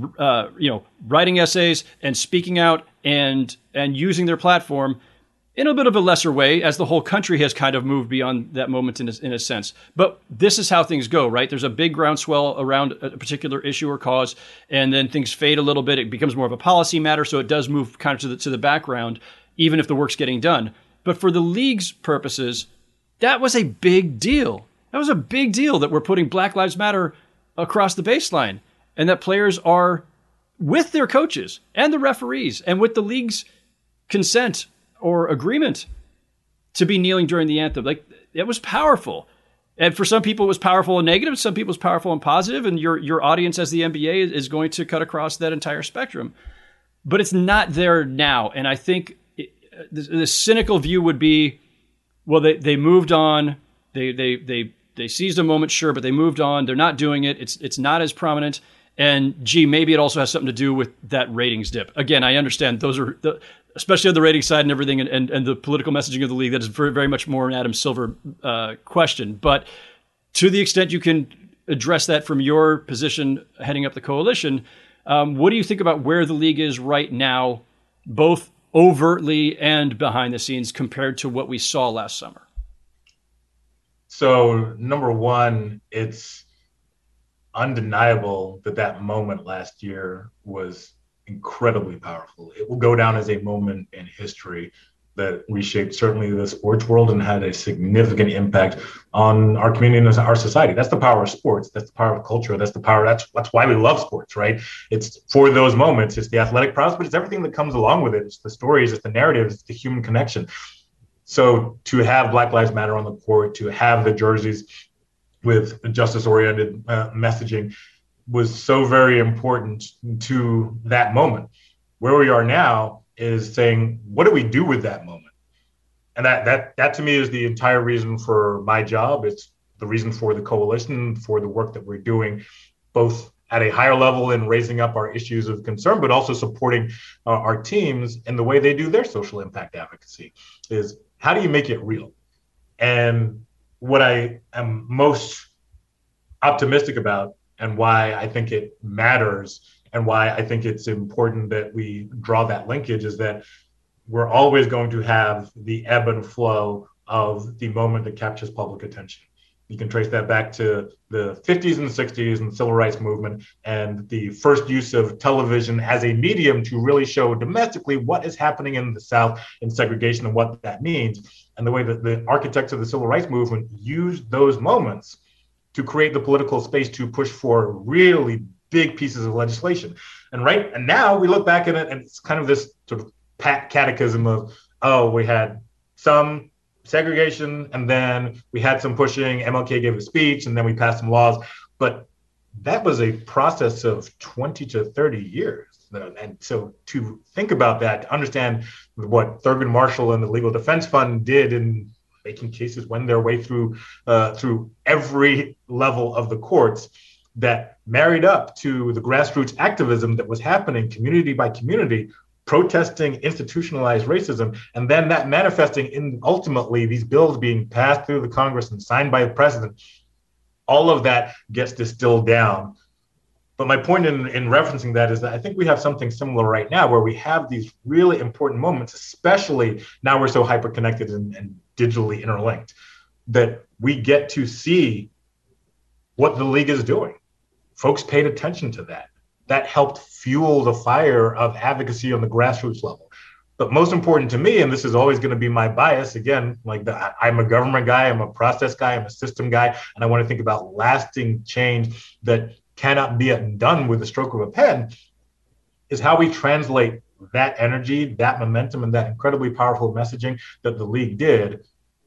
writing essays and speaking out and using their platform in a bit of a lesser way as the whole country has kind of moved beyond that moment in a sense. But this is how things go, right? There's a big groundswell around a particular issue or cause, and then things fade a little bit. It becomes more of a policy matter, so it does move kind of to the background, even if the work's getting done. But for the league's purposes, that was a big deal. That was a big deal that we're putting Black Lives Matter across the baseline and that players are with their coaches and the referees and with the league's consent or agreement to be kneeling during the anthem. Like, it was powerful. And for some people, it was powerful and negative. Some people, it was powerful and positive. And your audience as the NBA is going to cut across that entire spectrum. But it's not there now. And I think the cynical view would be, well, they moved on. They seized a moment, sure, but they moved on. They're not doing it. It's not as prominent. And gee, maybe it also has something to do with that ratings dip. Again, I understand those are especially on the rating side and everything, and the political messaging of the league. That is very, very much more an Adam Silver question. But to the extent you can address that from your position heading up the coalition, what do you think about where the league is right now, both overtly and behind the scenes, compared to what we saw last summer?
So, number one, it's undeniable that moment last year was incredibly powerful. It will go down as a moment in history that reshaped certainly the sports world and had a significant impact on our community and our society. That's the power of sports. That's the power of culture. That's the power. That's why we love sports, right? It's for those moments. It's the athletic prowess, but it's everything that comes along with it. It's the stories, it's the narratives, it's the human connection. So to have Black Lives Matter on the court, to have the jerseys with justice-oriented messaging was so very important to that moment. Where we are now is saying, what do we do with that moment? And that to me is the entire reason for my job. It's the reason for the coalition, for the work that we're doing, both at a higher level in raising up our issues of concern, but also supporting our teams in the way they do their social impact advocacy. Is how do you make it real? And what I am most optimistic about, and why I think it matters, and why I think it's important that we draw that linkage, is that we're always going to have the ebb and flow of the moment that captures public attention. You can trace that back to the 50s and 60s and the civil rights movement and the first use of television as a medium to really show domestically what is happening in the South in segregation and what that means. And the way that the architects of the civil rights movement used those moments to create the political space to push for really big pieces of legislation. And now we look back at it and it's kind of this sort of catechism of, oh, we had some segregation and then we had some pushing, MLK gave a speech and then we passed some laws. But that was a process of 20 to 30 years. And so to think about that, to understand what Thurgood Marshall and the Legal Defense Fund did in making cases wend their way through every level of the courts, that married up to the grassroots activism that was happening community by community, protesting institutionalized racism, and then that manifesting in ultimately these bills being passed through the Congress and signed by the president. All of that gets distilled down. But my point in referencing that is that I think we have something similar right now where we have these really important moments, especially now we're so hyper-connected and digitally interlinked, that we get to see what the league is doing. Folks paid attention to that. That helped fuel the fire of advocacy on the grassroots level. But most important to me, and this is always going to be my bias, again, I'm a government guy, I'm a process guy, I'm a system guy, and I want to think about lasting change that cannot be undone with the stroke of a pen, is how we translate that energy, that momentum, and that incredibly powerful messaging that the league did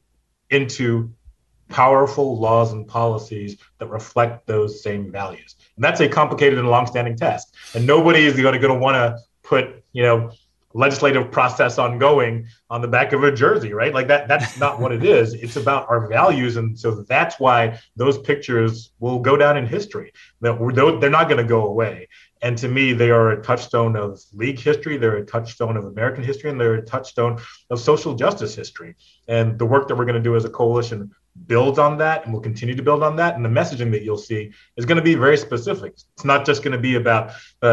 into powerful laws and policies that reflect those same values. And that's a complicated and longstanding task. And nobody is going to want to put, legislative process ongoing on the back of a jersey, right? Like that's not what it is. It's about our values. And so that's why those pictures will go down in history. They're not going to go away. And to me, they are a touchstone of league history. They're a touchstone of American history, and they're a touchstone of social justice history. And the work that we're going to do as a coalition builds on that, and we'll continue to build on that. And the messaging that you'll see is going to be very specific. It's not just going to be about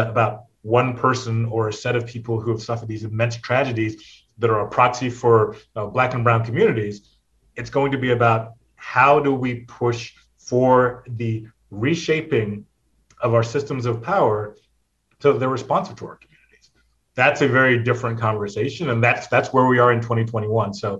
one person or a set of people who have suffered these immense tragedies that are a proxy for Black and brown communities. It's going to be about how do we push for the reshaping of our systems of power so they're responsive to our communities. That's a very different conversation, and that's where we are in 2021. So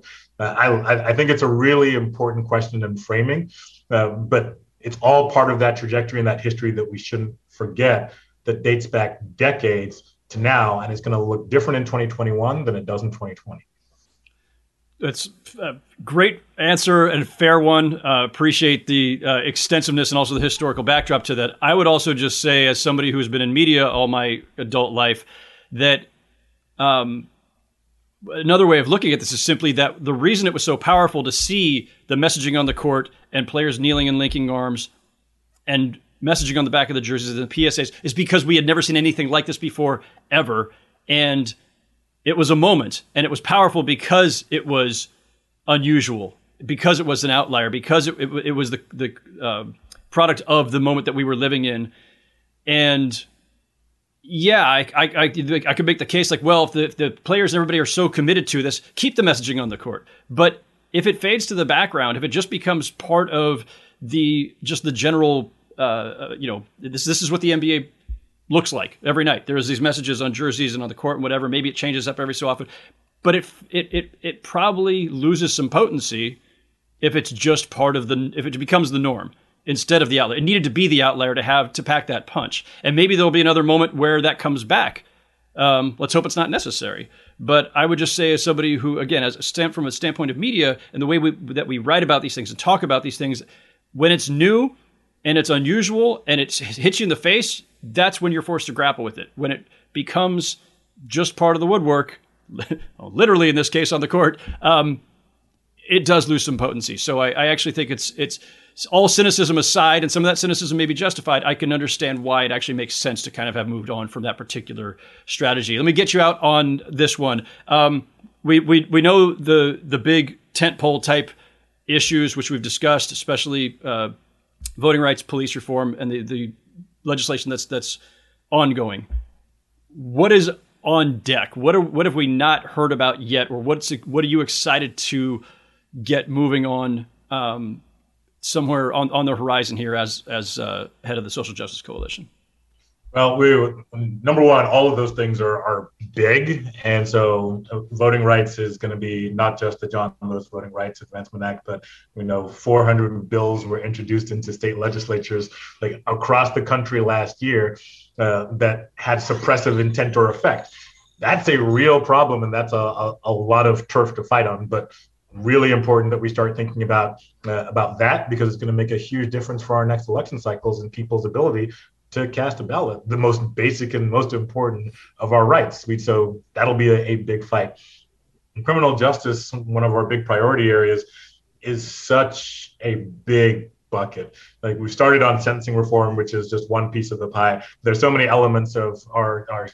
I think it's a really important question and framing, but it's all part of that trajectory and that history that we shouldn't forget, that dates back decades to now, and it's going to look different in 2021 than it does in 2020.
That's a great answer and a fair one. Appreciate the extensiveness and also the historical backdrop to that. I would also just say, as somebody who's been in media all my adult life, that another way of looking at this is simply that the reason it was so powerful to see the messaging on the court and players kneeling and linking arms and messaging on the back of the jerseys and the PSAs is because we had never seen anything like this before, ever. And it was a moment, and it was powerful because it was unusual, because it was an outlier, because it was the product of the moment that we were living in. And yeah, I could make the case like, well, if the players and everybody are so committed to this, keep the messaging on the court. But if it fades to the background, if it just becomes part of the general, this is what the NBA looks like every night. There's these messages on jerseys and on the court and whatever. Maybe it changes up every so often, but it probably loses some potency if it's just if it becomes the norm instead of the outlier. It needed to be the outlier to pack that punch. And maybe there'll be another moment where that comes back. Let's hope it's not necessary. But I would just say, as somebody who, again, from a standpoint of media and the way that we write about these things and talk about these things, when it's new and it's unusual and it hits you in the face, that's when you're forced to grapple with it. When it becomes just part of the woodwork, literally in this case on the court, it does lose some potency. So I actually think it's all cynicism aside, and some of that cynicism may be justified. I can understand why it actually makes sense to kind of have moved on from that particular strategy. Let me get you out on this one. We know the big tentpole type issues, which we've discussed, especially voting rights, police reform, and the legislation that's ongoing. What is on deck? What have we not heard about yet, or what are you excited to get moving on somewhere on the horizon here as head of the Social Justice Coalition?
Well, number one, all of those things are big. And so voting rights is going to be not just the John Lewis Voting Rights Advancement Act, but we know 400 bills were introduced into state legislatures like across the country last year that had suppressive intent or effect. That's a real problem, and that's a lot of turf to fight on. But really important that we start thinking about that, because it's going to make a huge difference for our next election cycles and people's ability to cast a ballot, the most basic and most important of our rights. So that'll be a big fight. In criminal justice, one of our big priority areas is such a big bucket. Like, we started on sentencing reform, which is just one piece of the pie. There's so many elements of our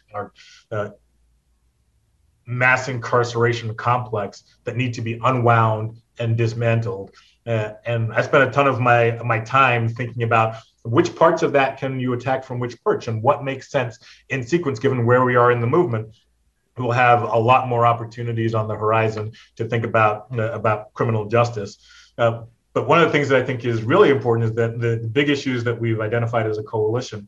mass incarceration complex that need to be unwound and dismantled. And I spent a ton of my time thinking about which parts of that can you attack from which perch and what makes sense in sequence given where we are in the movement. We'll have a lot more opportunities on the horizon to think about criminal justice. But one of the things that I think is really important is that the big issues that we've identified as a coalition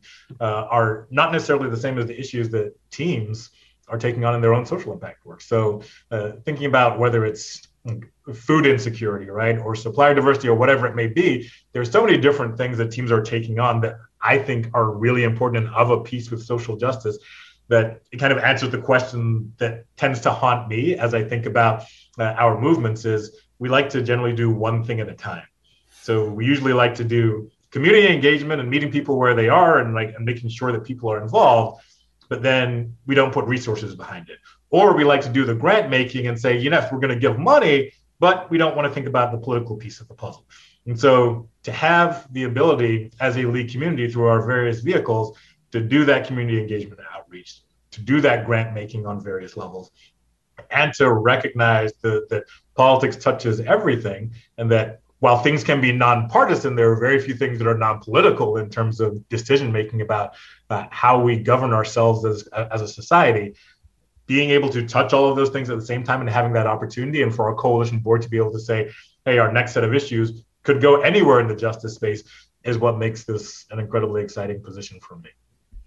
are not necessarily the same as the issues that teams are taking on in their own social impact work. So thinking about whether it's food insecurity, right, or supplier diversity, or whatever it may be, there's so many different things that teams are taking on that I think are really important and of a piece with social justice, that it kind of answers the question that tends to haunt me as I think about our movements is we like to generally do one thing at a time. So we usually like to do community engagement and meeting people where they are and making sure that people are involved, but then we don't put resources behind it. Or we like to do the grant making and say, yes, we're going to give money, but we don't want to think about the political piece of the puzzle. And so to have the ability as a league community through our various vehicles to do that community engagement and outreach, to do that grant making on various levels, and to recognize that politics touches everything, and that while things can be nonpartisan, there are very few things that are non-political in terms of decision making about how we govern ourselves as a society. Being able to touch all of those things at the same time and having that opportunity, and for our coalition board to be able to say, hey, our next set of issues could go anywhere in the justice space, is what makes this an incredibly exciting position for me.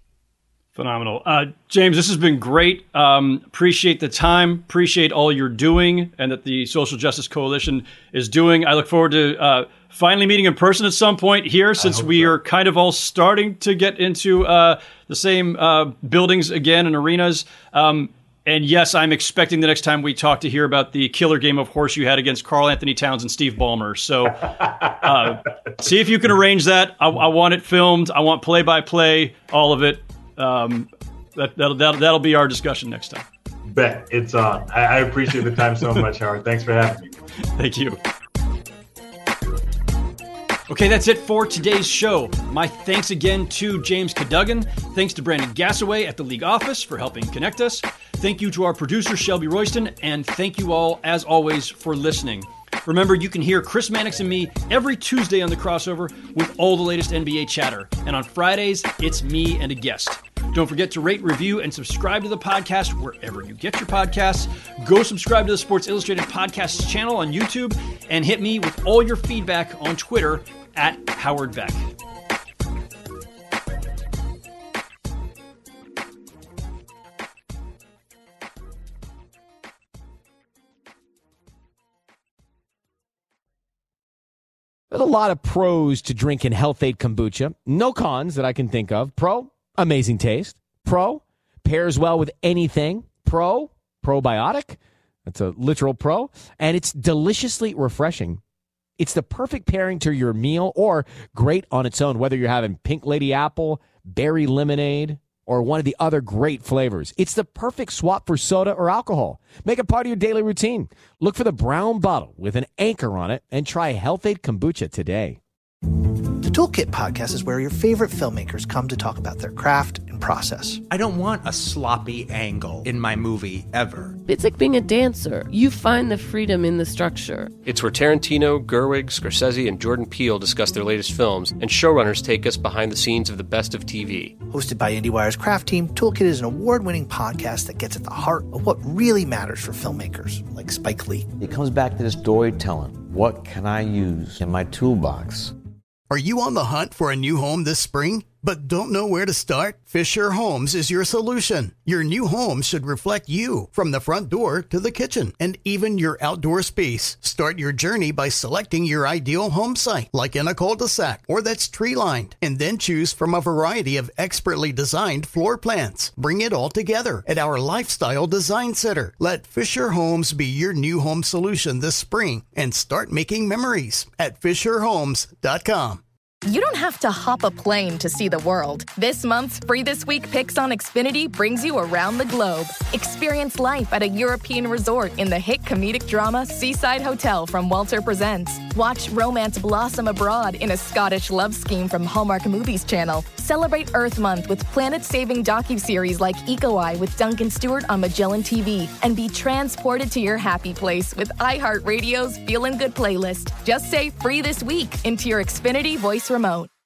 Phenomenal. James, this has been great. Appreciate the time. Appreciate all you're doing and that the Social Justice Coalition is doing. I look forward to finally meeting in person at some point here, since we are kind of all starting to get into the same buildings again and arenas. And yes, I'm expecting the next time we talk to hear about the killer game of horse you had against Karl Anthony Towns and Steve Ballmer. So see if you can arrange that. I want it filmed. I want play-by-play, all of it. That'll be our discussion next time.
Bet. It's on. I appreciate the time so much, Howard. Thanks for having me.
Thank you. Okay, that's it for today's show. My thanks again to James Cadogan. Thanks to Brandon Gassaway at the league office for helping connect us. Thank you to our producer, Shelby Royston, and thank you all, as always, for listening. Remember, you can hear Chris Mannix and me every Tuesday on The Crossover with all the latest NBA chatter. And on Fridays, it's me and a guest. Don't forget to rate, review, and subscribe to the podcast wherever you get your podcasts. Go subscribe to the Sports Illustrated Podcasts channel on YouTube, and hit me with all your feedback on Twitter at Howard Beck.
There's a lot of pros to drinking Health-Ade kombucha. No cons that I can think of. Pro, amazing taste. Pro, pairs well with anything. Pro, probiotic. That's a literal pro. And it's deliciously refreshing. It's the perfect pairing to your meal or great on its own, whether you're having Pink Lady Apple, berry lemonade, or one of the other great flavors. It's the perfect swap for soda or alcohol. Make it part of your daily routine. Look for the brown bottle with an anchor on it and try Health-Ade kombucha today.
The Toolkit podcast is where your favorite filmmakers come to talk about their craft and process.
I don't want a sloppy angle in my movie ever.
It's like being a dancer. You find the freedom in the structure.
It's where Tarantino, Gerwig, Scorsese, and Jordan Peele discuss their latest films, and showrunners take us behind the scenes of the best of TV.
Hosted by IndieWire's Craft Team, Toolkit is an award-winning podcast that gets at the heart of what really matters for filmmakers, like Spike Lee.
It comes back to this storytelling. What can I use in my toolbox?
Are you on the hunt for a new home this spring, but don't know where to start? Fisher Homes is your solution. Your new home should reflect you, from the front door to the kitchen, and even your outdoor space. Start your journey by selecting your ideal home site, like in a cul-de-sac or that's tree-lined, and then choose from a variety of expertly designed floor plans. Bring it all together at our Lifestyle Design Center. Let Fisher Homes be your new home solution this spring and start making memories at FisherHomes.com.
You don't have to hop a plane to see the world. This month's Free This Week Picks on Xfinity brings you around the globe. Experience life at a European resort in the hit comedic drama Seaside Hotel from Walter Presents. Watch romance blossom abroad in a Scottish love scheme from Hallmark Movies Channel. Celebrate Earth Month with planet-saving docuseries like Eco Eye with Duncan Stewart on Magellan TV. And be transported to your happy place with iHeartRadio's Feelin' Good playlist. Just say Free This Week into your Xfinity voice remote.